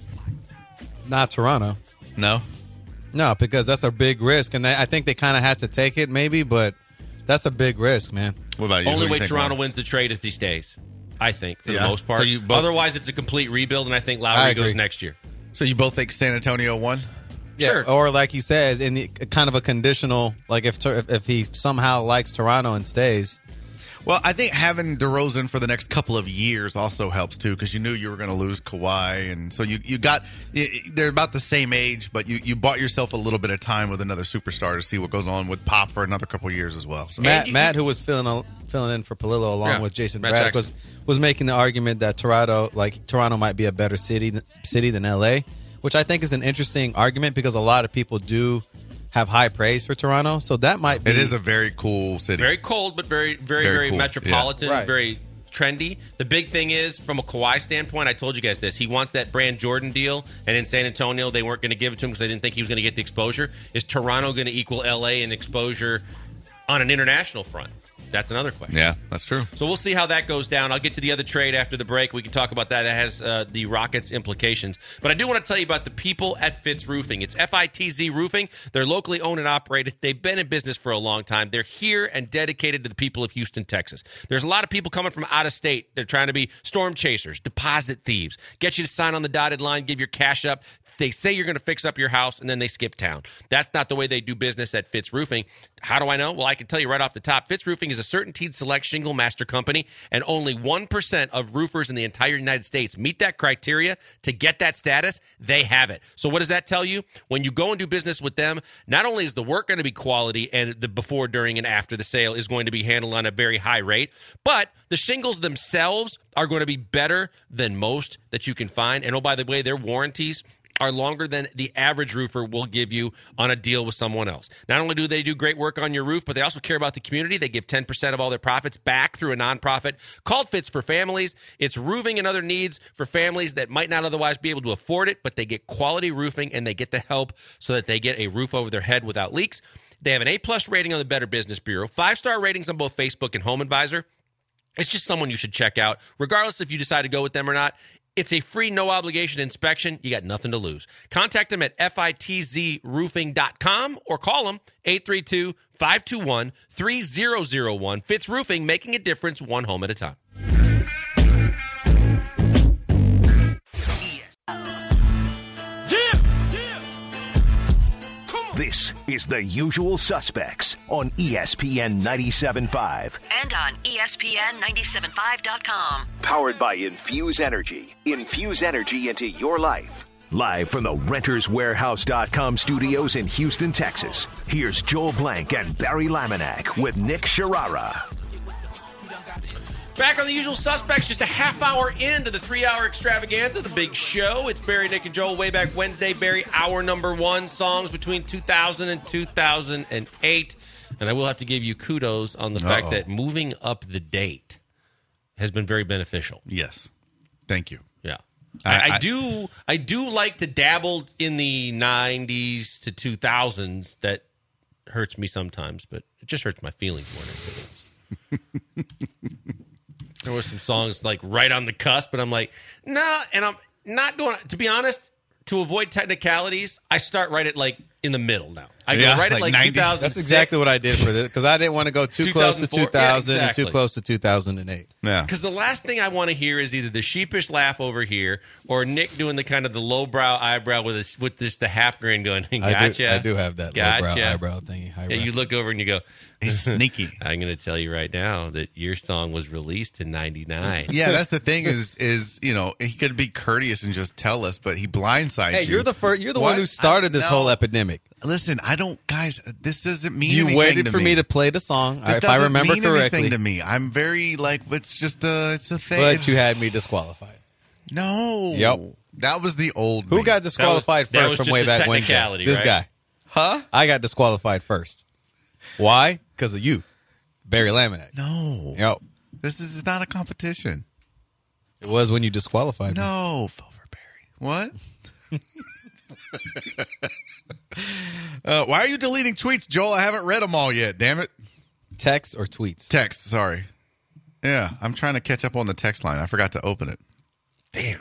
Speaker 7: Not Toronto.
Speaker 6: No?
Speaker 7: No, because that's a big risk, and they, I think they kind of had to take it, maybe, but that's a big risk, man.
Speaker 6: What about you?
Speaker 5: Only
Speaker 6: Who do you
Speaker 5: way
Speaker 6: think
Speaker 5: Toronto
Speaker 6: won?
Speaker 5: wins the trade if he stays, I think, for
Speaker 6: Yeah.
Speaker 5: the most part.
Speaker 6: So you both-
Speaker 5: Otherwise, it's a complete rebuild, and I think
Speaker 7: I
Speaker 5: Lowry
Speaker 7: agree.
Speaker 5: goes next year.
Speaker 6: So you both think San Antonio won?
Speaker 7: Yeah,
Speaker 5: Sure.
Speaker 7: or like he says, in the kind of a conditional, like if if, if he somehow likes Toronto and stays.
Speaker 6: Well, I think having DeRozan for the next couple of years also helps too, because you knew you were going to lose Kawhi, and so you you got they're about the same age, but you, you bought yourself a little bit of time with another superstar to see what goes on with Pop for another couple of years as well. So.
Speaker 7: Matt,
Speaker 5: you-
Speaker 7: Matt, who was filling a, filling in for Palillo along
Speaker 5: Yeah,
Speaker 7: with Jason
Speaker 5: Matt
Speaker 7: Braddock, was
Speaker 5: Jackson.
Speaker 7: was making the argument that Toronto, like Toronto, might be a better city city than L A, which I think is an interesting argument because a lot of people do have high praise for Toronto. So that might be.
Speaker 6: It is a very cool city.
Speaker 5: Very cold, but very, very,
Speaker 6: Very
Speaker 5: very,
Speaker 6: cool.
Speaker 5: metropolitan,
Speaker 7: Yeah. Right.
Speaker 5: very trendy. The big thing is, from a Kawhi standpoint, I told you guys this. He wants that Brand Jordan deal, and in San Antonio, they weren't going to give it to him because they didn't think he was going to get the exposure. Is Toronto going to equal L A in exposure on an international front? That's another question.
Speaker 6: Yeah, that's true.
Speaker 5: So we'll see how that goes down. I'll get to the other trade after the break. We can talk about that. That has uh, the Rockets' implications. But I do want to tell you about the people at Fitz Roofing. It's F I T Z Roofing. They're locally owned and operated. They've been in business for a long time. They're here and dedicated to the people of Houston, Texas. There's a lot of people coming from out of state. They're trying to be storm chasers, deposit thieves, get you to sign on the dotted line, give your cash up. They say you're going to fix up your house, and then they skip town. That's not the way they do business at Fitz Roofing. How do I know? Well, I can tell you right off the top. Fitz Roofing is a Certainteed Select Shingle Master Company, and only one percent of roofers in the entire United States meet that criteria to get that status. They have it. So what does that tell you? When you go and do business with them, not only is the work going to be quality, and the before, during, and after the sale is going to be handled on a very high rate, but the shingles themselves are going to be better than most that you can find. And oh, by the way, their warranties are longer than the average roofer will give you on a deal with someone else. Not only do they do great work on your roof, but they also care about the community. They give ten percent of all their profits back through a nonprofit called Fitz for Families. It's roofing and other needs for families that might not otherwise be able to afford it, but they get quality roofing and they get the help so that they get a roof over their head without leaks. They have an A-plus rating on the Better Business Bureau, five-star ratings on both Facebook and HomeAdvisor. It's just someone you should check out, regardless if you decide to go with them or not. It's a free, no-obligation inspection. You got nothing to lose. Contact them at F I T Z roofing dot com or call them eight three two, five two one, three zero zero one. Fitz Roofing, making a difference one home at a time.
Speaker 2: This is The Usual Suspects on E S P N ninety-seven point five.
Speaker 4: And on E S P N ninety-seven point five dot com.
Speaker 2: Powered by Infuse Energy. Infuse energy into your life. Live from the Renters Warehouse dot com studios in Houston, Texas. Here's Joel Blank and Barry Laminack with Nick Sharara.
Speaker 5: Back on The Usual Suspects, just a half hour into the three-hour extravaganza, the big show. It's Barry, Nick, and Joel way back Wednesday. Barry, hour number one, songs between two thousand and two thousand eight. And I will have to give you kudos on the Uh-oh. fact that moving up the date has been very beneficial.
Speaker 6: Yes. Thank you.
Speaker 5: Yeah.
Speaker 6: I,
Speaker 5: I, I,
Speaker 6: I
Speaker 5: do I do like to dabble in the nineties to two thousands. That hurts me sometimes, but it just hurts my feelings more than anything else. There were some songs like right on the cusp, but I'm like, nah, and I'm not going, to be honest, to avoid technicalities, I start right at like in the middle now. I
Speaker 6: Yeah,
Speaker 5: go right
Speaker 6: like
Speaker 5: at like
Speaker 6: ninety.
Speaker 5: two thousand six.
Speaker 7: That's exactly what I did for this because I didn't want to go too close to two thousand
Speaker 5: Yeah,
Speaker 7: and
Speaker 5: exactly.
Speaker 7: too close to two thousand eight.
Speaker 6: Yeah.
Speaker 5: Because the last thing I want to hear is either the sheepish laugh over here or Nick doing the kind of the lowbrow eyebrow with this, with this the half grin going, gotcha.
Speaker 7: I do, I do have that
Speaker 5: Gotcha.
Speaker 7: lowbrow eyebrow thingy.
Speaker 5: Yeah, you look over and you go,
Speaker 6: He's sneaky.
Speaker 5: I'm going to tell you right now that your song was released in ninety-nine.
Speaker 6: Yeah, that's the thing is, is you know, he could be courteous and just tell us, but he blindsides
Speaker 7: Hey,
Speaker 6: you.
Speaker 7: you're the first. You're the
Speaker 6: What?
Speaker 7: one who started this
Speaker 6: I-
Speaker 7: whole
Speaker 6: no.
Speaker 7: epidemic.
Speaker 6: Listen, I don't, guys, this doesn't mean
Speaker 7: You
Speaker 6: anything
Speaker 7: waited
Speaker 6: to
Speaker 7: for me. to play the song.
Speaker 6: This
Speaker 7: if
Speaker 6: doesn't
Speaker 7: I remember
Speaker 6: mean
Speaker 7: correctly,
Speaker 6: anything to me. I'm very, like, it's just a, it's a thing.
Speaker 7: but
Speaker 6: It's-
Speaker 7: you had me disqualified.
Speaker 6: No.
Speaker 7: Yep.
Speaker 6: That was the old
Speaker 7: Who
Speaker 6: me.
Speaker 7: got disqualified
Speaker 5: that was
Speaker 7: first from
Speaker 5: just
Speaker 7: way
Speaker 5: a
Speaker 7: back Wednesday?
Speaker 5: technicality,
Speaker 7: This
Speaker 5: right?
Speaker 7: guy.
Speaker 6: Huh?
Speaker 7: I got disqualified first. Why? Because of you, Barry Laminack.
Speaker 6: No.
Speaker 7: Yep.
Speaker 6: This is not a competition.
Speaker 7: It was when you disqualified me.
Speaker 6: No, Fulverberry. What? uh, why are you deleting tweets, Joel? I haven't read them all yet, damn it.
Speaker 7: Text or tweets?
Speaker 6: Text, sorry. Yeah, I'm trying to catch up on the text line. I forgot to open it.
Speaker 5: Damn.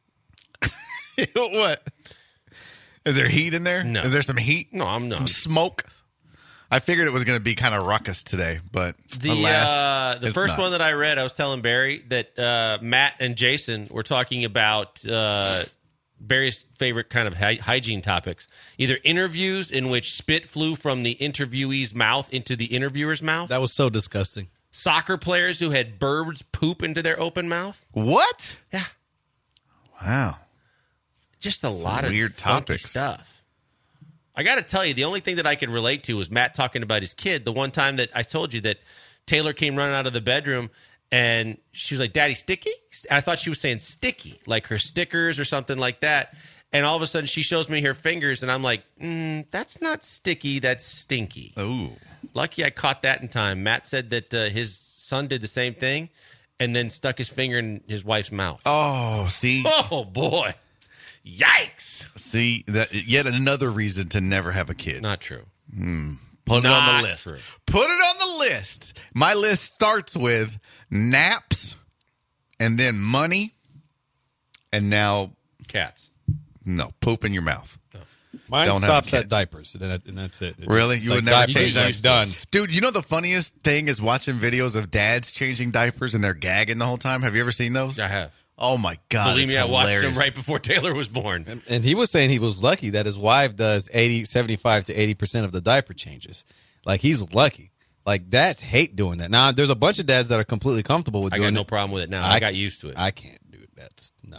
Speaker 6: What? Is there heat in there?
Speaker 5: No.
Speaker 6: Is there some heat?
Speaker 5: No, I'm not.
Speaker 6: Some smoke? I figured it was going to be kind of ruckus today, but
Speaker 5: The
Speaker 6: alas,
Speaker 5: uh, the
Speaker 6: it's
Speaker 5: first
Speaker 6: not.
Speaker 5: one that I read, I was telling Barry that uh, Matt and Jason were talking about uh, Barry's favorite kind of hy- hygiene topics. Either interviews in which spit flew from the interviewee's mouth into the interviewer's mouth.
Speaker 7: That was so disgusting.
Speaker 5: Soccer players who had birds poop into their open mouth.
Speaker 6: What?
Speaker 5: Yeah.
Speaker 6: Wow.
Speaker 5: Just a lot of
Speaker 6: weird
Speaker 5: funky
Speaker 6: topics.
Speaker 5: stuff. I got to tell you, the only thing that I could relate to was Matt talking about his kid. The one time that I told you that Taylor came running out of the bedroom and she was like, "Daddy, sticky?" And I thought she was saying sticky, like her stickers or something like that. And all of a sudden she shows me her fingers and I'm like, mm, that's not sticky, that's stinky.
Speaker 6: Ooh.
Speaker 5: Lucky I caught that in time. Matt said that uh, his son did the same thing and then stuck his finger in his wife's mouth.
Speaker 6: Oh, see?
Speaker 5: Oh, boy. Yikes.
Speaker 6: See, that yet another reason to never have a kid.
Speaker 5: Not true.
Speaker 6: Put it on
Speaker 5: Not
Speaker 6: the list.
Speaker 5: true.
Speaker 6: Put it on the list. My list starts with naps and then money and now,
Speaker 5: Cats.
Speaker 6: no, poop in your mouth.
Speaker 7: Mine
Speaker 6: Don't have a
Speaker 7: stops
Speaker 6: kid.
Speaker 7: at diapers, and, that, and that's it. It
Speaker 6: Really?
Speaker 7: just-
Speaker 6: You
Speaker 7: it's
Speaker 6: would
Speaker 7: like
Speaker 6: never
Speaker 7: diapers,
Speaker 6: change
Speaker 7: like,
Speaker 6: diapers?
Speaker 7: Done.
Speaker 6: Dude, you know the funniest thing is watching videos of dads changing diapers and they're gagging the whole time? Have you ever seen those?
Speaker 5: I have.
Speaker 6: Oh, my God.
Speaker 5: Believe
Speaker 6: it's
Speaker 5: me, I watched
Speaker 6: hilarious.
Speaker 5: him right before Taylor was born.
Speaker 7: And, and he was saying he was lucky that his wife does eighty, seventy-five to eighty percent of the diaper changes. Like, he's lucky. Like, dads hate doing that. Now, there's a bunch of dads that are completely comfortable with
Speaker 5: I
Speaker 7: doing
Speaker 5: got no
Speaker 7: it.
Speaker 5: problem with it now. I, got used to it.
Speaker 7: I can't do it. That's no.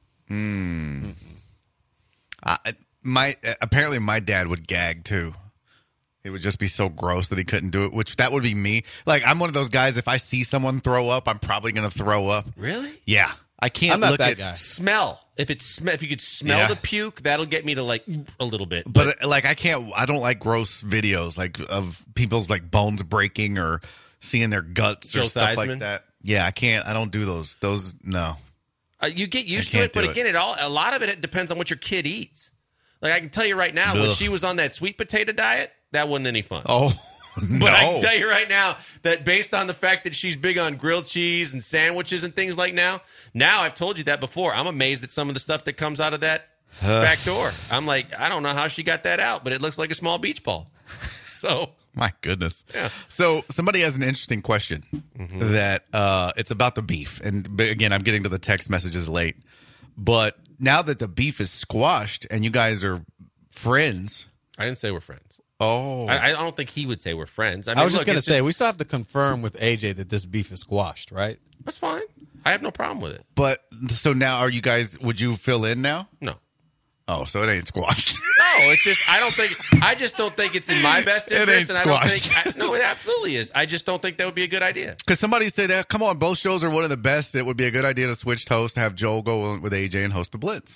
Speaker 6: I, my apparently my dad would gag too. It would just be so gross that he couldn't do it, which that would be me. Like, I'm one of those guys, if I see someone throw up, I'm probably going to throw up.
Speaker 5: Really?
Speaker 6: Yeah. I can't
Speaker 7: I'm not
Speaker 6: look
Speaker 7: that
Speaker 6: at
Speaker 7: guy.
Speaker 5: Smell. If it's sm- if you could smell
Speaker 6: Yeah.
Speaker 5: the puke, that'll get me to like a little bit.
Speaker 6: But, uh, like, I can't, I don't like gross videos, like, of people's, like, bones breaking or seeing their guts
Speaker 5: Joe
Speaker 6: or stuff
Speaker 5: Theismann?
Speaker 6: like that. Yeah, I can't, I don't do those. Those, no.
Speaker 5: Uh, you get used
Speaker 6: I
Speaker 5: to
Speaker 6: can't
Speaker 5: it, but
Speaker 6: do it.
Speaker 5: again, it all a lot of it, it depends on what your kid eats. Like I can tell you right now, when
Speaker 6: Ugh.
Speaker 5: she was on that sweet potato diet, that wasn't any fun.
Speaker 6: Oh, no.
Speaker 5: But I can tell you right now that based on the fact that she's big on grilled cheese and sandwiches and things like now, now I've told you that before. I'm amazed at some of the stuff that comes out of that back door. I'm like, I don't know how she got that out, but it looks like a small beach ball. So,
Speaker 6: my goodness.
Speaker 5: Yeah.
Speaker 6: So somebody has an interesting question
Speaker 5: Mm-hmm.
Speaker 6: that uh, it's about the beef. And b- again, I'm getting to the text messages late. But now that the beef is squashed and you guys are friends.
Speaker 5: I didn't say we're friends.
Speaker 6: Oh.
Speaker 5: I, I don't think he would say we're friends. I, mean,
Speaker 7: I was just
Speaker 5: look,
Speaker 7: going to
Speaker 5: it's
Speaker 7: say, we still have to confirm with A J that this beef is squashed, right?
Speaker 5: That's fine. I have no problem with it.
Speaker 6: But so now are you guys, would you fill in now?
Speaker 5: No.
Speaker 6: Oh, so it ain't squashed.
Speaker 5: No, it's just I don't think I just don't think it's in my best
Speaker 6: It
Speaker 5: interest,
Speaker 6: ain't
Speaker 5: and I don't
Speaker 6: squashed.
Speaker 5: think I, no, it absolutely is. I just don't think that would be a good idea.
Speaker 6: Because somebody said, eh, come on, both shows are one of the best. It would be a good idea to switch to host, have Joel go with A J and host the Blitz.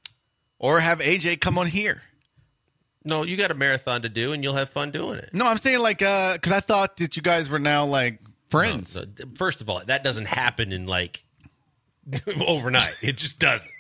Speaker 6: Or have A J come on here.
Speaker 5: No, you got a marathon to do, and you'll have fun doing it.
Speaker 6: No, I'm saying like, because I thought that you guys were now like friends.
Speaker 5: No, no, first of all, that doesn't happen in like overnight. It just doesn't.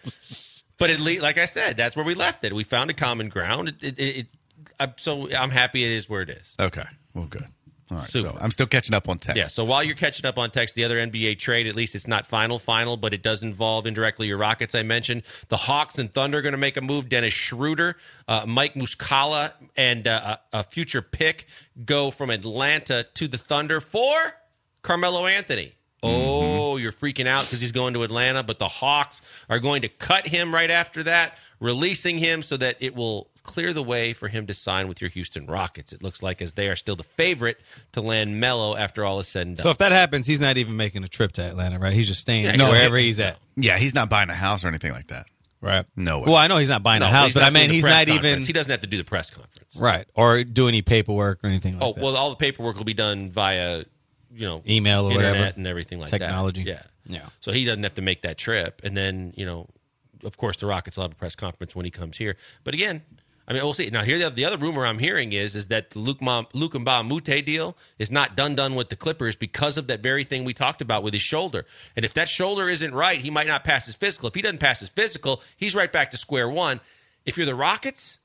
Speaker 5: But at least, like I said, that's where we left it. We found a common ground. It, it, it, I'm, so I'm happy it is where it is.
Speaker 6: Okay. Well, good. All right.
Speaker 5: Super.
Speaker 6: So I'm still catching up on text.
Speaker 5: Yeah, so while you're catching up on text, the other N B A trade, at least it's not final, final, but it does involve indirectly your Rockets I mentioned. The Hawks and Thunder are going to make a move. Dennis Schroeder, uh, Mike Muscala, and uh, a, a future pick go from Atlanta to the Thunder for Carmelo Anthony. Oh, you're freaking out because he's going to Atlanta, but the Hawks are going to cut him right after that, releasing him so that it will clear the way for him to sign with your Houston Rockets. It looks like as they are still the favorite to land Melo after all is said and done.
Speaker 7: So if that happens, he's not even making a trip to Atlanta, right? He's just staying
Speaker 5: Yeah,
Speaker 7: no,
Speaker 5: no,
Speaker 7: wherever
Speaker 5: he-
Speaker 7: he's at.
Speaker 6: Yeah, he's not buying a house or anything like that.
Speaker 7: Right.
Speaker 6: No way.
Speaker 7: Well, I know he's not buying
Speaker 5: No,
Speaker 7: a house,
Speaker 5: he's
Speaker 7: but I
Speaker 5: not doing
Speaker 7: mean,
Speaker 5: the
Speaker 7: he's
Speaker 5: press
Speaker 7: not
Speaker 5: conference.
Speaker 7: even
Speaker 5: He doesn't have to do the press conference.
Speaker 7: right or do any paperwork or anything like
Speaker 5: Oh,
Speaker 7: that.
Speaker 5: well, all the paperwork will be done via, you know,
Speaker 7: Email or
Speaker 5: internet
Speaker 7: whatever.
Speaker 5: and everything like
Speaker 7: Technology.
Speaker 5: that. Yeah.
Speaker 7: Yeah.
Speaker 5: So he doesn't have to make that trip. And then, you know, of course, the Rockets will have a press conference when he comes here. But again, I mean, we'll see. Now, here the, the other rumor I'm hearing is is that the Luke, Ma, Luke Mbah-a-Moute deal is not done done with the Clippers because of that very thing we talked about with his shoulder. And if that shoulder isn't right, he might not pass his physical. If he doesn't pass his physical, he's right back to square one. If you're the Rockets,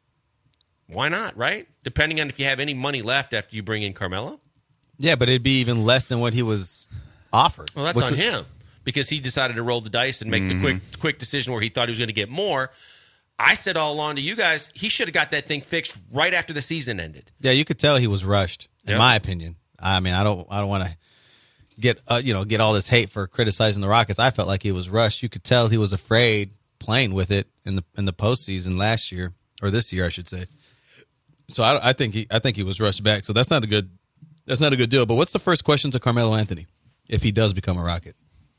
Speaker 5: why not, right? Depending on if you have any money left after you bring in Carmelo.
Speaker 7: yeah, but it'd be even less than what he was offered.
Speaker 5: Well, that's
Speaker 7: which
Speaker 5: on
Speaker 7: would-
Speaker 5: him because he decided to roll the dice and make the quick quick decision where he thought he was going to get more. I said all along to you guys, he should have got that thing fixed right after the season ended.
Speaker 7: Yeah, you could tell he was rushed, in
Speaker 5: Yep.
Speaker 7: my opinion. I mean, I don't, I don't want to get, uh, you know, get all this hate for criticizing the Rockets. I felt like he was rushed. You could tell he was afraid playing with it in the in the postseason last year or this year, I should say. So I, I think he, I think he was rushed back. So that's not a good, that's not a good deal. But what's the first question to Carmelo Anthony if he does become a Rocket?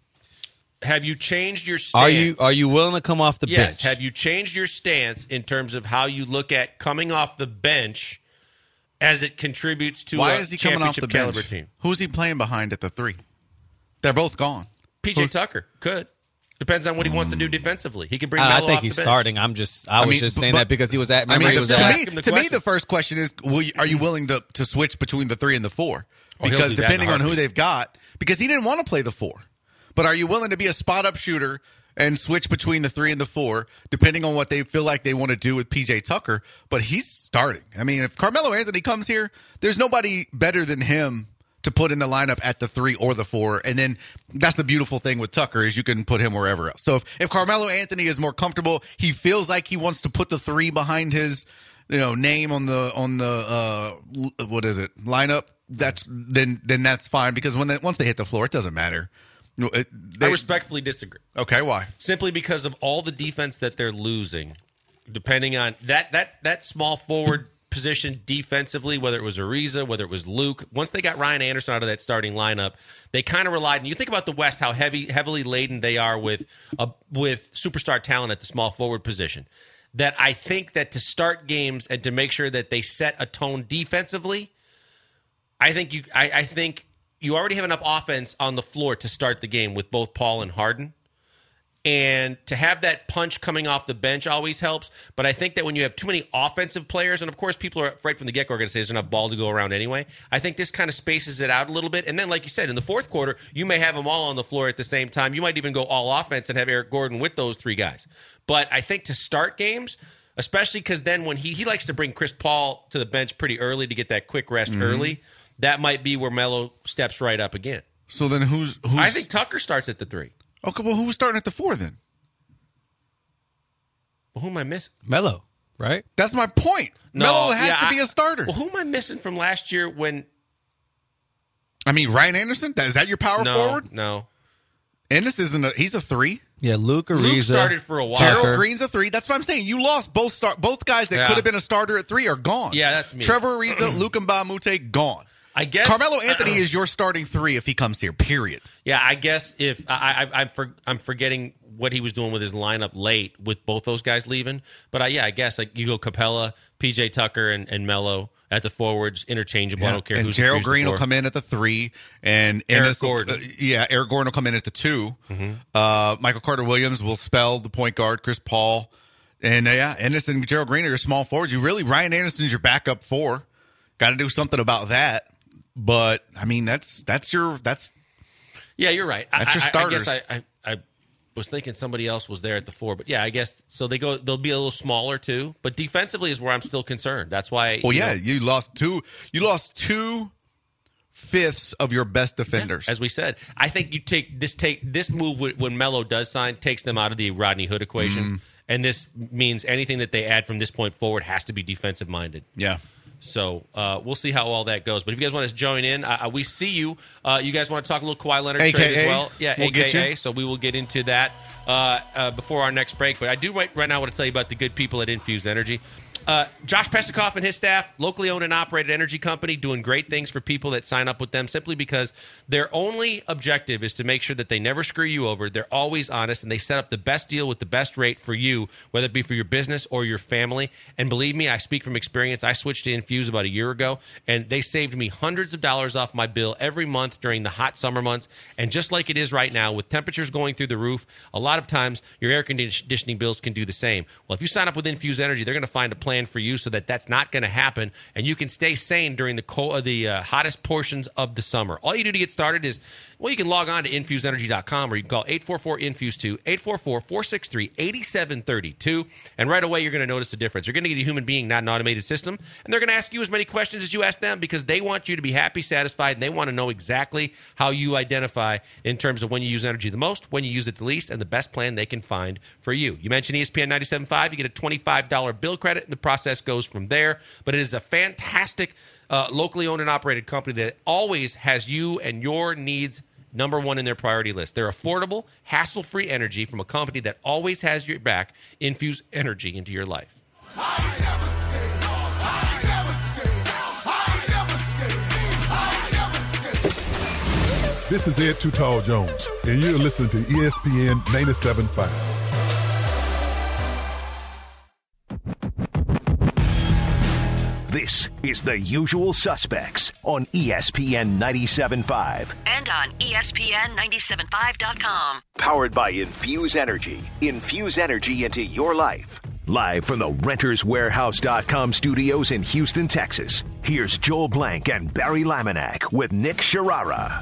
Speaker 5: Have you changed your stance?
Speaker 7: Are you are you willing to come off the
Speaker 5: yes.
Speaker 7: bench?
Speaker 5: Have you changed your stance in terms of how you look at coming off the bench as it contributes to
Speaker 6: Why
Speaker 5: a
Speaker 6: is he coming off the
Speaker 5: championship caliber
Speaker 6: bench?
Speaker 5: team?
Speaker 6: Who's he playing behind at the three? They're both gone.
Speaker 5: P J Tucker could. Depends on what he wants to do defensively. He can bring
Speaker 7: I, I
Speaker 5: Melo
Speaker 7: think
Speaker 5: off
Speaker 7: he's
Speaker 5: the bench.
Speaker 7: starting. I'm just, I,
Speaker 6: I
Speaker 7: was
Speaker 6: mean,
Speaker 7: just
Speaker 6: but-
Speaker 7: saying
Speaker 6: but-
Speaker 7: that because he was at.
Speaker 6: I
Speaker 7: Remember
Speaker 6: mean,
Speaker 7: he
Speaker 6: to,
Speaker 7: was
Speaker 6: to
Speaker 7: at.
Speaker 5: ask him
Speaker 6: me,
Speaker 5: the
Speaker 6: to me,
Speaker 5: question.
Speaker 6: the first question is: will you, are you willing to, to switch between the three and the four?
Speaker 5: Oh, he'll
Speaker 6: Because
Speaker 5: do that in a
Speaker 6: depending on who
Speaker 5: heartbeat.
Speaker 6: they've got, because he didn't want to play the four, but are you willing to be a spot up shooter and switch between the three and the four, depending on what they feel like they want to do with P J Tucker? But he's starting. I mean, if Carmelo Anthony comes here, there's nobody better than him to put in the lineup at the three or the four. And then that's the beautiful thing with Tucker is you can put him wherever else. So if, if Carmelo Anthony is more comfortable, he feels like he wants to put the three behind his, you know, name on the, on the, uh, l- what is it, lineup, that's, then, then that's fine because when they, once they hit the floor, it doesn't matter. You know, it-
Speaker 5: I
Speaker 6: they-
Speaker 5: respectfully disagree.
Speaker 6: Okay, why?
Speaker 5: Simply because of all the defense that they're losing, depending on that that that small forward position defensively, whether it was Ariza, whether it was Luke, once they got Ryan Anderson out of that starting lineup, they kind of relied. And you think about the West, how heavy, heavily laden they are with uh, with superstar talent at the small forward position. That I think that to start games and to make sure that they set a tone defensively, I think you, I, I think you already have enough offense on the floor to start the game with both Paul and Harden. And to have that punch coming off the bench always helps. But I think that when you have too many offensive players, and of course people are right from the get-go are going to say there's enough ball to go around anyway, I think this kind of spaces it out a little bit. And then, like you said, in the fourth quarter, you may have them all on the floor at the same time. You might even go all offense and have Eric Gordon with those three guys. But I think to start games, especially because then when he he likes to bring Chris Paul to the bench pretty early to get that quick rest
Speaker 6: Mm-hmm.
Speaker 5: early. That might be where Melo steps right up again.
Speaker 6: So then who's who's?
Speaker 5: I think Tucker starts at the three.
Speaker 6: Okay, well, who's starting at the four then?
Speaker 5: Well, who am I missing?
Speaker 7: Melo, right?
Speaker 6: That's my point.
Speaker 5: No,
Speaker 6: Melo has
Speaker 5: yeah,
Speaker 6: to
Speaker 5: I-
Speaker 6: be a starter.
Speaker 5: Well, who am I missing from last year when?
Speaker 6: I mean, Ryan Anderson. That, is that your power
Speaker 5: No,
Speaker 6: forward?
Speaker 5: no.
Speaker 6: Ennis isn't. A, he's a three.
Speaker 7: Yeah, Luke Ariza.
Speaker 5: Luke started for a while.
Speaker 6: Gerald
Speaker 7: Tucker.
Speaker 6: Green's a three. That's what I'm saying. You lost both start both guys that
Speaker 5: Yeah.
Speaker 6: could have been a starter at three are gone.
Speaker 5: Yeah, that's me.
Speaker 6: Trevor Ariza, Luke Mbamute, gone.
Speaker 5: I guess
Speaker 6: Carmelo Anthony is your starting three if he comes here. Period.
Speaker 5: Yeah, I guess if I, I, I'm for, I'm forgetting what he was doing with his lineup late with both those guys leaving. But I, yeah, I guess like you go Capella, P J Tucker, and, and Melo at the forwards, interchangeable. I don't care
Speaker 6: and
Speaker 5: who's
Speaker 6: Gerald
Speaker 5: who's the
Speaker 6: Green will
Speaker 5: four.
Speaker 6: come in at the three, and
Speaker 5: Eric
Speaker 6: Ennis will-
Speaker 5: Gordon.
Speaker 6: uh, yeah, Eric Gordon will come in at the 2
Speaker 5: Mm-hmm.
Speaker 6: Uh, Michael Carter Williams will spell the point guard. Chris Paul, and uh, yeah, Ennis and Gerald Green are your small forwards. You really Ryan Anderson's your backup four. Got to do something about that. But I mean, that's that's your that's
Speaker 5: Yeah, you're right.
Speaker 6: That's
Speaker 5: I,
Speaker 6: your
Speaker 5: I-
Speaker 6: starters.
Speaker 5: I, guess I, I, I was thinking somebody else was there at the four, but yeah, I guess so. They go. They'll be a little smaller too, but defensively is where I'm still concerned. That's why.
Speaker 6: well,
Speaker 5: you
Speaker 6: yeah,
Speaker 5: know,
Speaker 6: you lost two. You lost two fifths of your best defenders.
Speaker 5: as we said, I think you take this take this move when- when Melo does sign takes them out of the Rodney Hood equation,
Speaker 6: Mm-hmm.
Speaker 5: and this means anything that they add from this point forward has to be defensive minded.
Speaker 6: yeah.
Speaker 5: So uh, we'll see how all that goes. But if you guys want to join in, uh, we see you. Uh, you guys want to talk a little Kawhi Leonard
Speaker 6: A K A,
Speaker 5: trade as well? Yeah,
Speaker 6: we'll
Speaker 5: A K A.
Speaker 6: get you.
Speaker 5: So we will get into that uh, uh, before our next break. But I do right, right now want to tell you about the good people at Infused Energy. Uh, Josh Pesikoff and his staff, locally owned and operated energy company, doing great things for people that sign up with them simply because their only objective is to make sure that they never screw you over. They're always honest, and they set up the best deal with the best rate for you, whether it be for your business or your family. And believe me, I speak from experience. I switched to Infuse about a year ago, and they saved me hundreds of dollars off my bill every month during the hot summer months. And just like it is right now, with temperatures going through the roof, a lot of times your air conditioning bills can do the same. Well, if you sign up with Infuse Energy, they're going to find a plan for you so that that's not going to happen, and you can stay sane during the cold, uh, the uh, hottest portions of the summer. All you do to get started is, well, you can log on to infuse energy dot com, or you can call eight four four infuse two, eight four four, four six three, eight seven three two, and right away you're going to notice the difference. You're going to get a human being, not an automated system, and they're going to ask you as many questions as you ask them because they want you to be happy, satisfied, and they want to know exactly how you identify in terms of when you use energy the most, when you use it the least, and the best plan they can find for you. You mentioned E S P N ninety-seven point five, you get a twenty-five dollars bill credit, and the process goes from there. But it is a fantastic uh, locally owned and operated company that always has you and your needs number one in their priority list. They're affordable, hassle-free energy from a company that always has your back. Infuse energy into your life.
Speaker 9: This is Ed Too Tall Jones, and you're listening to E S P N ninety-seven point five.
Speaker 2: This is The Usual Suspects on E S P N ninety-seven point five.
Speaker 4: And on E S P N ninety-seven point five dot com.
Speaker 2: Powered by Infuse Energy. Infuse energy into your life. Live from the Renters Warehouse dot com studios in Houston, Texas. Here's Joel Blank and Barry Laminack with Nick Sharara.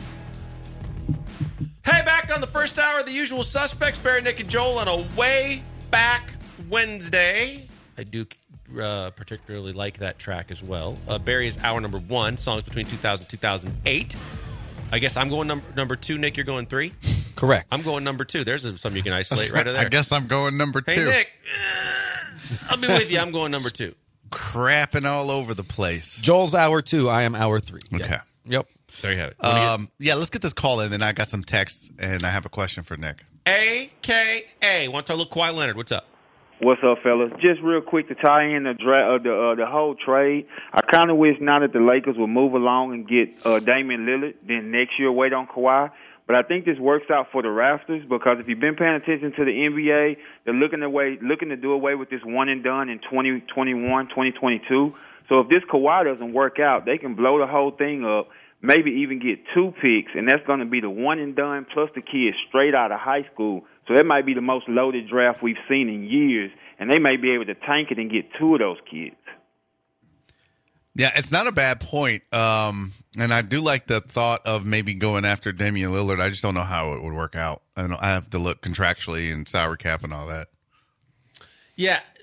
Speaker 5: Hey, back on the first hour of The Usual Suspects, Barry, Nick, and Joel on a way back Wednesday. I do uh, particularly like that track as well. Uh, Barry is hour number one, songs between two thousand and two thousand eight. I guess I'm going number number two. Nick, you're going three?
Speaker 7: Correct.
Speaker 5: I'm going number two. There's something you can isolate right there.
Speaker 6: I guess I'm going number
Speaker 5: Hey,
Speaker 6: two.
Speaker 5: Nick, uh, I'll be with you. I'm going number two.
Speaker 6: Crapping all over the place.
Speaker 7: Joel's hour two. I am hour three.
Speaker 6: Okay.
Speaker 7: Yep.
Speaker 5: There you have it. Wanna
Speaker 6: Um, yeah, let's get this call in, then I got some texts, and I have a question for Nick.
Speaker 5: get A K A. Want to talk a little Kawhi Leonard? What's up?
Speaker 10: What's up, fellas? Just real quick to tie in the dra- uh, the uh, the whole trade. I kind of wish now that the Lakers would move along and get uh, Damian Lillard, then next year wait on Kawhi. But I think this works out for the Raptors because if you've been paying attention to the N B A, they're looking away, looking to do away with this one and done in twenty twenty-one, twenty twenty-two. So if this Kawhi doesn't work out, they can blow the whole thing up. Maybe even get two picks, and that's going to be the one and done plus the kids straight out of high school. So that might be the most loaded draft we've seen in years, and they may be able to tank it and get two of those kids.
Speaker 6: Yeah, it's not a bad point. Um, and I do like the thought of maybe going after Damian Lillard. I just don't know how it would work out. I, don't know, I have to look contractually and salary cap and all that.
Speaker 5: Yeah,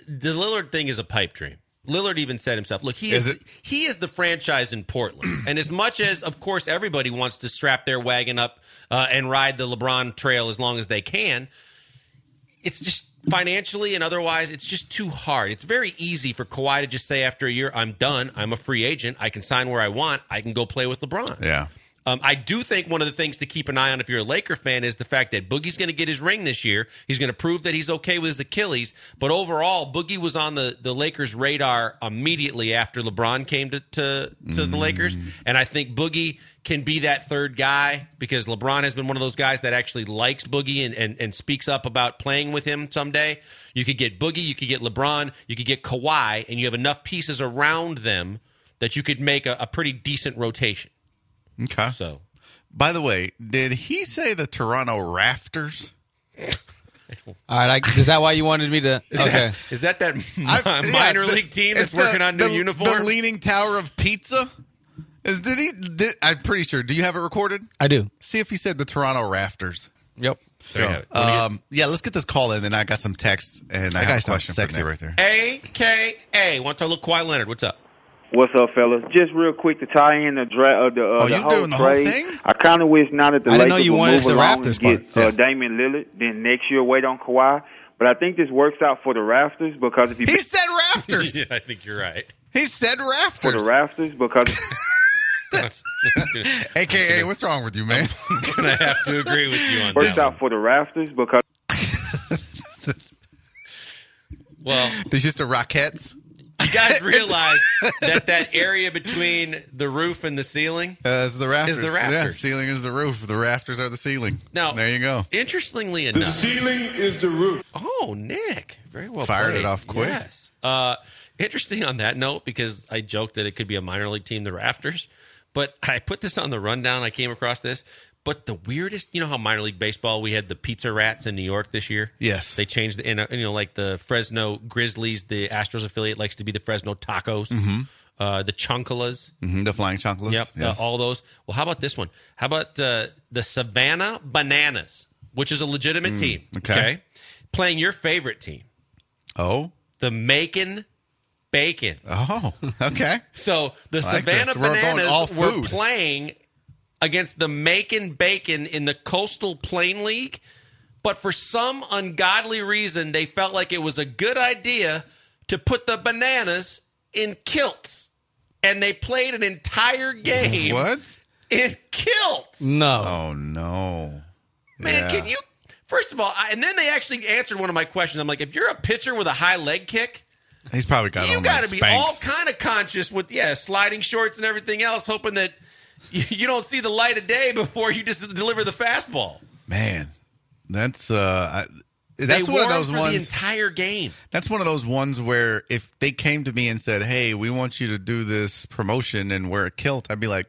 Speaker 5: the Lillard thing is a pipe dream. Lillard even said himself, look, he
Speaker 6: Is
Speaker 5: is,
Speaker 6: it?
Speaker 5: he is the franchise in Portland. And as much as, of course, everybody wants to strap their wagon up uh, and ride the LeBron trail as long as they can, it's just financially and otherwise, it's just too hard. It's very easy for Kawhi to just say after a year, I'm done. I'm a free agent. I can sign where I want. I can go play with LeBron.
Speaker 6: Yeah.
Speaker 5: Um, I do think one of the things to keep an eye on if you're a Laker fan is the fact that Boogie's going to get his ring this year. He's going to prove that he's okay with his Achilles. But overall, Boogie was on the, the Lakers' radar immediately after LeBron came to, to, to the Lakers. And I think Boogie can be that third guy because LeBron has been one of those guys that actually likes Boogie and, and, and speaks up about playing with him someday. You could get Boogie, you could get LeBron, you could get Kawhi, and you have enough pieces around them that you could make a, a pretty decent rotation.
Speaker 6: Okay.
Speaker 5: So,
Speaker 6: by the way, did he say the Toronto Raptors?
Speaker 7: All right, I, is that why you wanted me to?
Speaker 5: Is
Speaker 7: Okay,
Speaker 5: that, is that that
Speaker 6: I-
Speaker 5: minor
Speaker 6: yeah, the-
Speaker 5: league team that's
Speaker 6: it's
Speaker 5: working
Speaker 6: the-
Speaker 5: on new
Speaker 6: the,
Speaker 5: uniforms?
Speaker 6: The Leaning Tower of Pizza. Is did he? Did, I'm pretty sure. Do you have it recorded?
Speaker 7: I do.
Speaker 6: See if he said the Toronto Rafters.
Speaker 7: Yep.
Speaker 5: There you have it. What do you
Speaker 6: Um, yeah, let's get this call in. Then I got some texts and I That have guy a sounds question. sexy for Nick. right there.
Speaker 5: A K A. Want to look Kawhi Leonard? What's up?
Speaker 10: What's up, fellas? Just real quick to tie in the dra- uh, the, uh,
Speaker 6: Oh,
Speaker 10: the
Speaker 6: you
Speaker 10: whole
Speaker 6: doing the whole
Speaker 10: trade.
Speaker 6: thing?
Speaker 10: I kind of wish now that the
Speaker 7: I didn't know
Speaker 10: Lakers
Speaker 7: you
Speaker 10: would
Speaker 7: wanted
Speaker 10: move
Speaker 7: the
Speaker 10: along
Speaker 7: Raptors
Speaker 10: and get
Speaker 7: part.
Speaker 10: uh,
Speaker 6: Yeah.
Speaker 10: Damian Lillard, then next year wait on Kawhi. But I think this works out for the Raptors because if you
Speaker 6: He said Rafters.
Speaker 5: Yeah, I think you're right.
Speaker 6: He said
Speaker 10: for
Speaker 6: Rafters.
Speaker 10: the Raptors because
Speaker 6: A K A, what's wrong with you, man?
Speaker 5: I'm gonna have to agree with you on
Speaker 10: works
Speaker 5: that.
Speaker 10: out for the Raptors because
Speaker 5: Well,
Speaker 6: There's just the Rockettes.
Speaker 5: you guys realize that that area between the roof and the ceiling.
Speaker 6: Uh, it's the rafters.
Speaker 5: Is the
Speaker 6: Yeah,
Speaker 5: rafters.
Speaker 6: ceiling is the roof. The rafters are the ceiling.
Speaker 5: Now,
Speaker 6: there you go.
Speaker 5: Interestingly
Speaker 9: The
Speaker 5: enough,
Speaker 9: ceiling is the roof.
Speaker 5: oh, Nick, very well
Speaker 6: Fired
Speaker 5: played.
Speaker 6: it off quick.
Speaker 5: Yes. Uh, interesting on that note because I joked that it could be a minor league team, the Rafters, but I put this on the rundown. I came across this. But the weirdest, you know how minor league baseball, we had the Pizza Rats in New York this year?
Speaker 6: Yes.
Speaker 5: They changed, the, and, you know, like the Fresno Grizzlies, the Astros affiliate likes to be the Fresno Tacos. Mm-hmm. Uh, the Chunkalas.
Speaker 6: Mm-hmm, the flying chunkless.
Speaker 5: Yep,
Speaker 6: Yes.
Speaker 5: uh, all those. Well, how about this one? How about uh, the Savannah Bananas, which is a legitimate team,
Speaker 6: okay.
Speaker 5: Playing your favorite team,
Speaker 6: oh.
Speaker 5: the Macon Bacon.
Speaker 6: Oh. Okay.
Speaker 5: So the
Speaker 6: I like
Speaker 5: Savannah
Speaker 6: this. We're going all
Speaker 5: Bananas were
Speaker 6: food.
Speaker 5: playing against the Macon Bacon in the Coastal Plain League, but for some ungodly reason, they felt like it was a good idea to put the Bananas in kilts, and they played an entire game
Speaker 6: What?
Speaker 5: in kilts.
Speaker 7: No.
Speaker 6: Oh no.
Speaker 5: Man,
Speaker 6: Yeah.
Speaker 5: can you? First of all, I, and then they actually answered one of my questions. I'm like, if you're a pitcher with a high leg kick,
Speaker 6: He's probably got
Speaker 5: you
Speaker 6: on
Speaker 5: got
Speaker 6: like
Speaker 5: to be
Speaker 6: Spanx.
Speaker 5: all kind of conscious with yeah, sliding shorts and everything else, hoping that you, you don't see the light of day before you just deliver the fastball.
Speaker 6: Man, that's uh, I, that's
Speaker 5: they
Speaker 6: one of
Speaker 5: wore
Speaker 6: those
Speaker 5: them for
Speaker 6: ones.
Speaker 5: the entire game.
Speaker 6: That's one of those ones where if they came to me and said, "Hey, we want you to do this promotion and wear a kilt," I'd be like,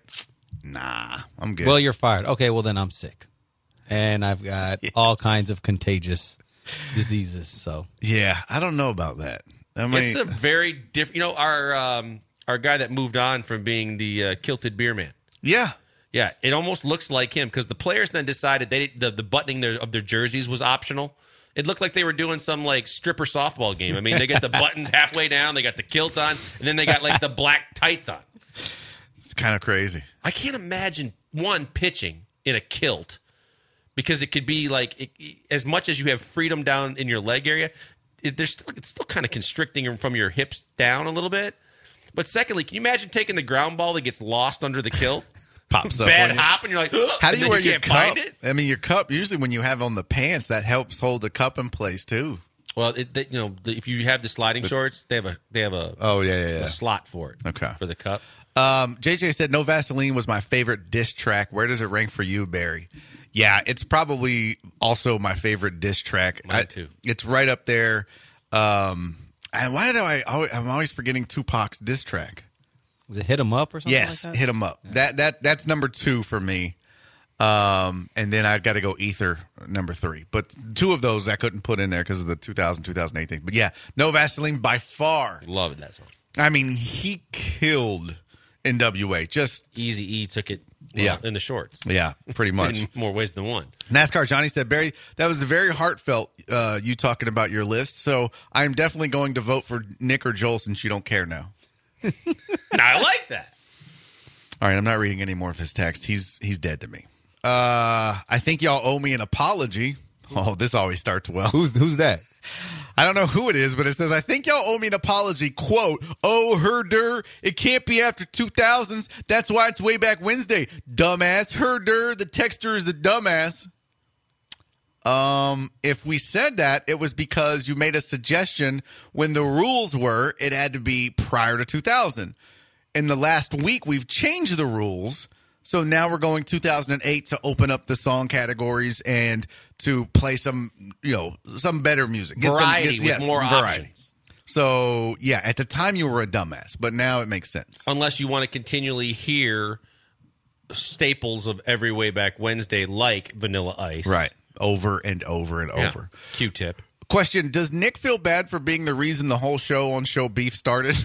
Speaker 6: "Nah, I'm good."
Speaker 7: Well, you're fired. Okay, well then I'm sick, and I've got
Speaker 6: Yes.
Speaker 7: all kinds of contagious diseases. So
Speaker 6: yeah, I don't know about that. I mean,
Speaker 5: It's a very different. You know, our um, our guy that moved on from being the uh, kilted beer man.
Speaker 6: yeah,
Speaker 5: Yeah, it almost looks like him because the players then decided they the, the buttoning their, of their jerseys was optional. It looked like they were doing some like stripper softball game. I mean, they got the buttons halfway down, they got the kilt on, and then they got like the black tights on.
Speaker 6: it's kind of crazy.
Speaker 5: I can't imagine one pitching in a kilt because it could be like it, as much as you have freedom down in your leg area, it, there's still, it's still kind of constricting from your hips down a little bit. But secondly, can you imagine taking the ground ball that gets lost under the kilt?
Speaker 6: Pops up.
Speaker 5: Bad
Speaker 6: on you.
Speaker 5: hop, and you're like,
Speaker 6: How do
Speaker 5: and
Speaker 6: you
Speaker 5: then
Speaker 6: wear
Speaker 5: you
Speaker 6: your
Speaker 5: can't
Speaker 6: cup?
Speaker 5: find it?
Speaker 6: I mean, your cup usually when you have on the pants that helps hold the cup in place too.
Speaker 5: Well, it, they, you know, the, if you have the sliding shorts, they have a they have a,
Speaker 6: Oh yeah, yeah, yeah.
Speaker 5: a slot for it.
Speaker 6: Okay.
Speaker 5: for the cup.
Speaker 6: Um, J J said, "No Vaseline was my favorite diss track. Where does it rank for you, Barry?" Yeah, it's probably also my favorite diss track.
Speaker 5: Mine
Speaker 6: I-
Speaker 5: too.
Speaker 6: It's right up there. Um, and why do I? Always, I'm always forgetting Tupac's diss track.
Speaker 7: was it hit 'em up or something?
Speaker 6: Yes,
Speaker 7: like that?
Speaker 6: hit 'em up. That that that's number two for me. Um, and then I've got to go Ether number three. But two of those I couldn't put in there because of the two thousand, two thousand eight thing. But yeah, No Vaseline by far.
Speaker 5: Love that song.
Speaker 6: I mean, he killed N W A. Just
Speaker 5: Easy E took it Well,
Speaker 6: yeah.
Speaker 5: in the shorts.
Speaker 6: Yeah, pretty much.
Speaker 5: In more ways than one.
Speaker 6: NASCAR Johnny said, Barry, that was very heartfelt, uh, you talking about your list. So I'm definitely going to vote for Nick or Joel since you don't care now.
Speaker 5: I like that.
Speaker 6: All right, I'm not reading any more of his text. He's he's dead to me. Uh, I think y'all owe me an apology. Oh, this always starts well.
Speaker 7: Who's who's that?
Speaker 6: I don't know who it is, but it says, I think y'all owe me an apology. Quote, oh, herder, it can't be after two thousands. That's why it's way back Wednesday. Dumbass. Herder, the texter is the dumbass. Um, if we said that, it was because you made a suggestion when the rules were it had to be prior to two thousand. In the last week, we've changed the rules. So now we're going two thousand eight to open up the song categories and to play some, you know, some better music. Get
Speaker 5: Variety
Speaker 6: some, get,
Speaker 5: with
Speaker 6: yes,
Speaker 5: more
Speaker 6: variety.
Speaker 5: options.
Speaker 6: So, yeah, at the time you were a dumbass, but now it makes sense.
Speaker 5: Unless you want to continually hear staples of every Way Back Wednesday like Vanilla Ice.
Speaker 6: Right. Over and over and
Speaker 5: Yeah.
Speaker 6: over.
Speaker 5: Q-tip.
Speaker 6: Question, does Nick feel bad for being the reason the whole show on Show Beef started?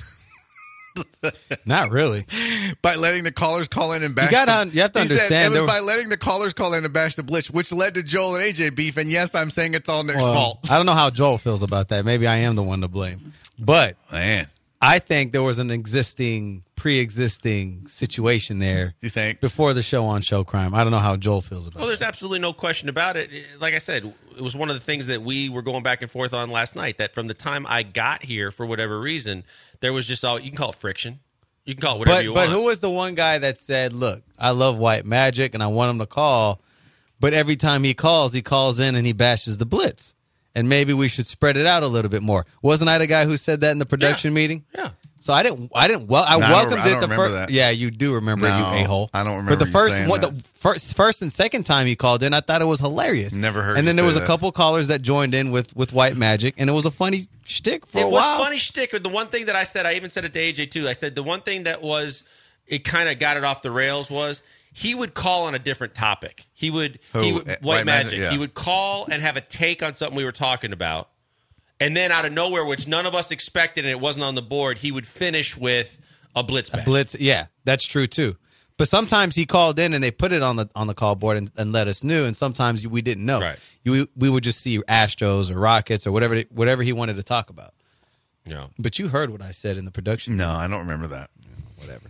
Speaker 7: Not really.
Speaker 6: By letting the callers call in and bash.
Speaker 7: You gotta-
Speaker 6: the,
Speaker 7: you have to
Speaker 6: he
Speaker 7: understand
Speaker 6: Said it was
Speaker 7: there-
Speaker 6: by letting the callers call in and bash the Blitz, which led to Joel and A J beef. And yes, I'm saying it's all Nick's
Speaker 7: Well,
Speaker 6: fault.
Speaker 7: I don't know how Joel feels about that. Maybe I am the one to blame. But
Speaker 6: Man,
Speaker 7: I think there was an existing, pre-existing situation there.
Speaker 6: You think?
Speaker 7: Before the show on Show Crime. I don't know how Joel feels about
Speaker 5: Oh,
Speaker 7: it.
Speaker 5: there's absolutely no question about it. Like I said, it was one of the things that we were going back and forth on last night, that from the time I got here, for whatever reason, there was just all, you can call it friction. You can call it whatever
Speaker 7: But
Speaker 5: you
Speaker 7: but
Speaker 5: want.
Speaker 7: who was the one guy that said, look, I love White Magic and I want him to call, but every time he calls, he calls in and he bashes the Blitz. And maybe we should spread it out a little bit more. Wasn't I the guy who said that in the production
Speaker 5: Yeah.
Speaker 7: meeting?
Speaker 5: Yeah.
Speaker 7: So I didn't. I didn't. Well, I
Speaker 6: No, I don't-
Speaker 7: welcomed
Speaker 6: I don't
Speaker 7: it the
Speaker 6: remember
Speaker 7: first.
Speaker 6: that.
Speaker 7: Yeah, you do remember,
Speaker 6: No,
Speaker 7: you a hole.
Speaker 6: I don't
Speaker 7: But
Speaker 6: remember
Speaker 7: the
Speaker 6: you
Speaker 7: first
Speaker 6: saying
Speaker 7: one,
Speaker 6: that.
Speaker 7: the first, first and second time you called in, I thought it was hilarious.
Speaker 6: Never heard
Speaker 7: And then
Speaker 6: you
Speaker 7: there
Speaker 6: say
Speaker 7: was
Speaker 6: that.
Speaker 7: a couple callers that joined in with with White Magic, and it was a funny shtick for
Speaker 5: it
Speaker 7: a
Speaker 5: was
Speaker 7: while.
Speaker 5: funny shtick. The one thing that I said, I even said it to A J too. I said the one thing that was, it kind of got it off the rails was he would call on a different topic. He would,
Speaker 6: Who?
Speaker 5: he would
Speaker 6: Eh,
Speaker 5: White,
Speaker 6: White
Speaker 5: Magic.
Speaker 6: Magic, yeah.
Speaker 5: He would call and have a take on something we were talking about, and then out of nowhere, which none of us expected, and it wasn't on the board, he would finish with a blitz bash.
Speaker 7: Blitz, yeah, that's true too. But sometimes he called in and they put it on the on the call board and, and let us know, and sometimes we didn't know.
Speaker 5: Right.
Speaker 7: You, we would just see Astros or Rockets or whatever whatever he wanted to talk about.
Speaker 5: No.
Speaker 7: But you heard what I said in the production.
Speaker 6: No, I don't remember that.
Speaker 7: Whatever.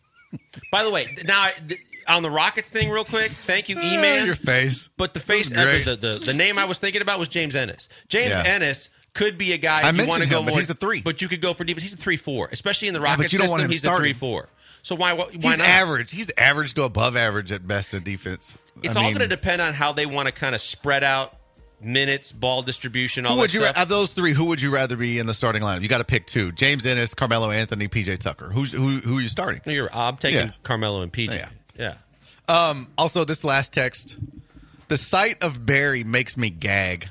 Speaker 5: By the way, now th- on the Rockets thing, real quick. Thank you,
Speaker 6: Oh,
Speaker 5: E-Man.
Speaker 6: your face.
Speaker 5: But the face,
Speaker 6: That was
Speaker 5: uh,
Speaker 6: great.
Speaker 5: the, the the name I was thinking about was James Ennis. James
Speaker 6: Yeah.
Speaker 5: Ennis could be a guy
Speaker 6: I
Speaker 5: if you want to
Speaker 6: mentioned
Speaker 5: go
Speaker 6: him, but
Speaker 5: more.
Speaker 6: he's a three.
Speaker 5: But you could go for defense. He's a three four, especially in the
Speaker 6: Yeah, but
Speaker 5: Rockets
Speaker 6: you don't
Speaker 5: system.
Speaker 6: want him
Speaker 5: He's
Speaker 6: starting.
Speaker 5: a three four. So why why
Speaker 6: He's
Speaker 5: not?
Speaker 6: average. He's average to above average at best in defense.
Speaker 5: It's
Speaker 6: I
Speaker 5: all
Speaker 6: mean,
Speaker 5: going to depend on how they want to kind of spread out minutes, ball distribution, all
Speaker 6: Who
Speaker 5: that
Speaker 6: would you
Speaker 5: stuff.
Speaker 6: of those three? Who would you rather be in the starting lineup? You got to pick two: James Ennis, Carmelo Anthony, P J Tucker. Who's who? Who are you starting?
Speaker 5: You're, I'm taking
Speaker 6: Yeah.
Speaker 5: Carmelo and P J.
Speaker 6: Yeah.
Speaker 5: yeah.
Speaker 6: Um, also, this last text: the sight of Barry makes me gag.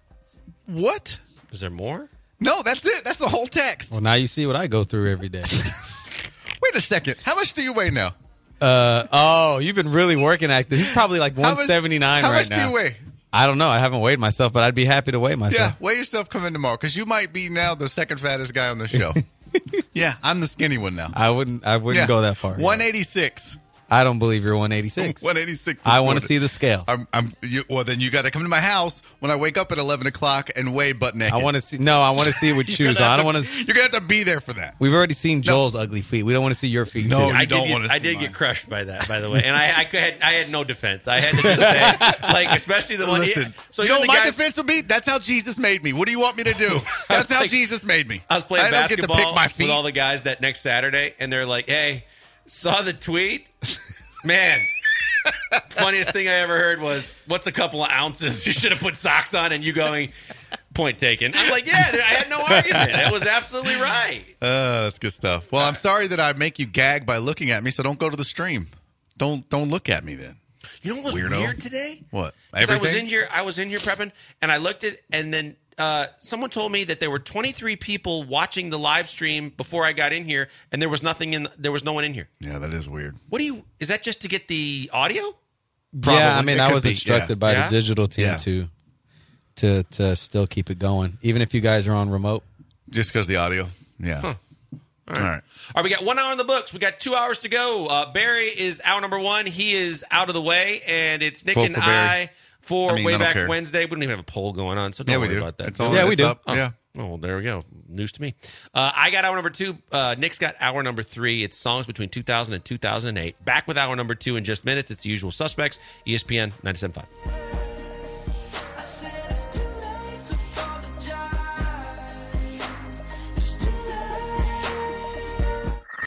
Speaker 6: What?
Speaker 5: Is there more?
Speaker 6: No, that's it. That's the whole text.
Speaker 7: Well, now you see what I go through every day.
Speaker 6: Wait a second. How much do you weigh now?
Speaker 7: uh oh, you've been really working at this. He's probably like
Speaker 6: How much-
Speaker 7: one seventy-nine
Speaker 6: How
Speaker 7: right
Speaker 6: much
Speaker 7: now.
Speaker 6: do you weigh?
Speaker 7: I don't know. I haven't weighed myself, but I'd be happy to weigh myself.
Speaker 6: Yeah, weigh yourself coming tomorrow because you might be now the second fattest guy on the show. Yeah, I'm the skinny one now.
Speaker 7: I wouldn't. I wouldn't
Speaker 6: Yeah.
Speaker 7: go that far.
Speaker 6: one eighty-six.
Speaker 7: I don't believe you're one eighty-six.
Speaker 6: one eighty-six.
Speaker 7: I want to see the scale.
Speaker 6: I'm, I'm, you, well, then you got to come to my house when I wake up at eleven o'clock and weigh butt naked.
Speaker 7: I want to see. No, I want to see it with
Speaker 6: You're
Speaker 7: shoes
Speaker 6: gonna
Speaker 7: on. I
Speaker 6: have
Speaker 7: don't want
Speaker 6: to-
Speaker 7: to.
Speaker 6: You're going to have to be there for that.
Speaker 7: We've already seen Joel's ugly feet. We don't want to see your feet.
Speaker 6: No,
Speaker 7: too.
Speaker 6: you
Speaker 5: I
Speaker 6: don't
Speaker 5: did,
Speaker 6: wanna
Speaker 5: get, I
Speaker 6: see
Speaker 5: did
Speaker 6: mine.
Speaker 5: get crushed by that, by the way, and I, I could had, I had no defense. I had to just say, like, especially the one.
Speaker 6: Listen,
Speaker 5: so
Speaker 6: you
Speaker 5: you're
Speaker 6: know
Speaker 5: the
Speaker 6: what my
Speaker 5: guy.
Speaker 6: defense would be? That's how Jesus made me. What do you want me to do?
Speaker 5: I
Speaker 6: That's
Speaker 5: was
Speaker 6: how
Speaker 5: like-
Speaker 6: Jesus made me.
Speaker 5: I was playing
Speaker 6: I don't get to
Speaker 5: basketball
Speaker 6: pick my feet.
Speaker 5: with all the guys that next Saturday, and they're like, "Hey, saw the tweet, man." Funniest thing I ever heard was, "What's a couple of ounces? You should have put socks on." And you going, "Point taken." I'm like, "Yeah, I had no argument. It was absolutely right."
Speaker 6: Uh, that's good stuff. Well, I'm sorry that I make you gag by looking at me, so don't go to the stream. Don't don't look at me then.
Speaker 5: You know what was
Speaker 6: Weirdo.
Speaker 5: weird today?
Speaker 6: What?
Speaker 5: 'Cause I was
Speaker 6: Everything?
Speaker 5: in here. I was in here prepping, and I looked at, and then uh, someone told me that there were twenty-three people watching the live stream before I got in here, and there was nothing in. There was no one in here.
Speaker 6: Yeah, that is weird.
Speaker 5: What do you? Is that just to get the audio?
Speaker 7: Yeah, I mean,
Speaker 6: It
Speaker 7: I
Speaker 6: could
Speaker 7: was
Speaker 6: be,
Speaker 7: instructed
Speaker 6: yeah.
Speaker 7: by
Speaker 5: Yeah?
Speaker 7: the digital team
Speaker 6: Yeah.
Speaker 7: to to to still keep it going, even if you guys are on remote.
Speaker 6: Just because the audio. Yeah.
Speaker 5: All All right.
Speaker 6: All
Speaker 5: All
Speaker 6: right.
Speaker 5: right. We got one hour in the books. We got two hours to go. Uh, Barry is hour number one. He is out of the way, and it's Nick
Speaker 6: Vote
Speaker 5: and
Speaker 6: for Barry.
Speaker 5: I for
Speaker 6: I mean, I
Speaker 5: Way
Speaker 6: don't
Speaker 5: Back
Speaker 6: care.
Speaker 5: Wednesday. We don't even have a poll going on, so don't
Speaker 6: Yeah, we
Speaker 5: worry
Speaker 6: do.
Speaker 5: about that.
Speaker 6: It's all,
Speaker 7: Yeah, we
Speaker 6: it's
Speaker 7: do.
Speaker 6: Up.
Speaker 5: Oh.
Speaker 6: Yeah.
Speaker 5: Oh, well, there we go. News to me. Uh, I got hour number two. Uh, Nick's got hour number three. It's songs between two thousand and two thousand eight. Back with hour number two in just minutes. It's the usual suspects. E S P N ninety-seven point five.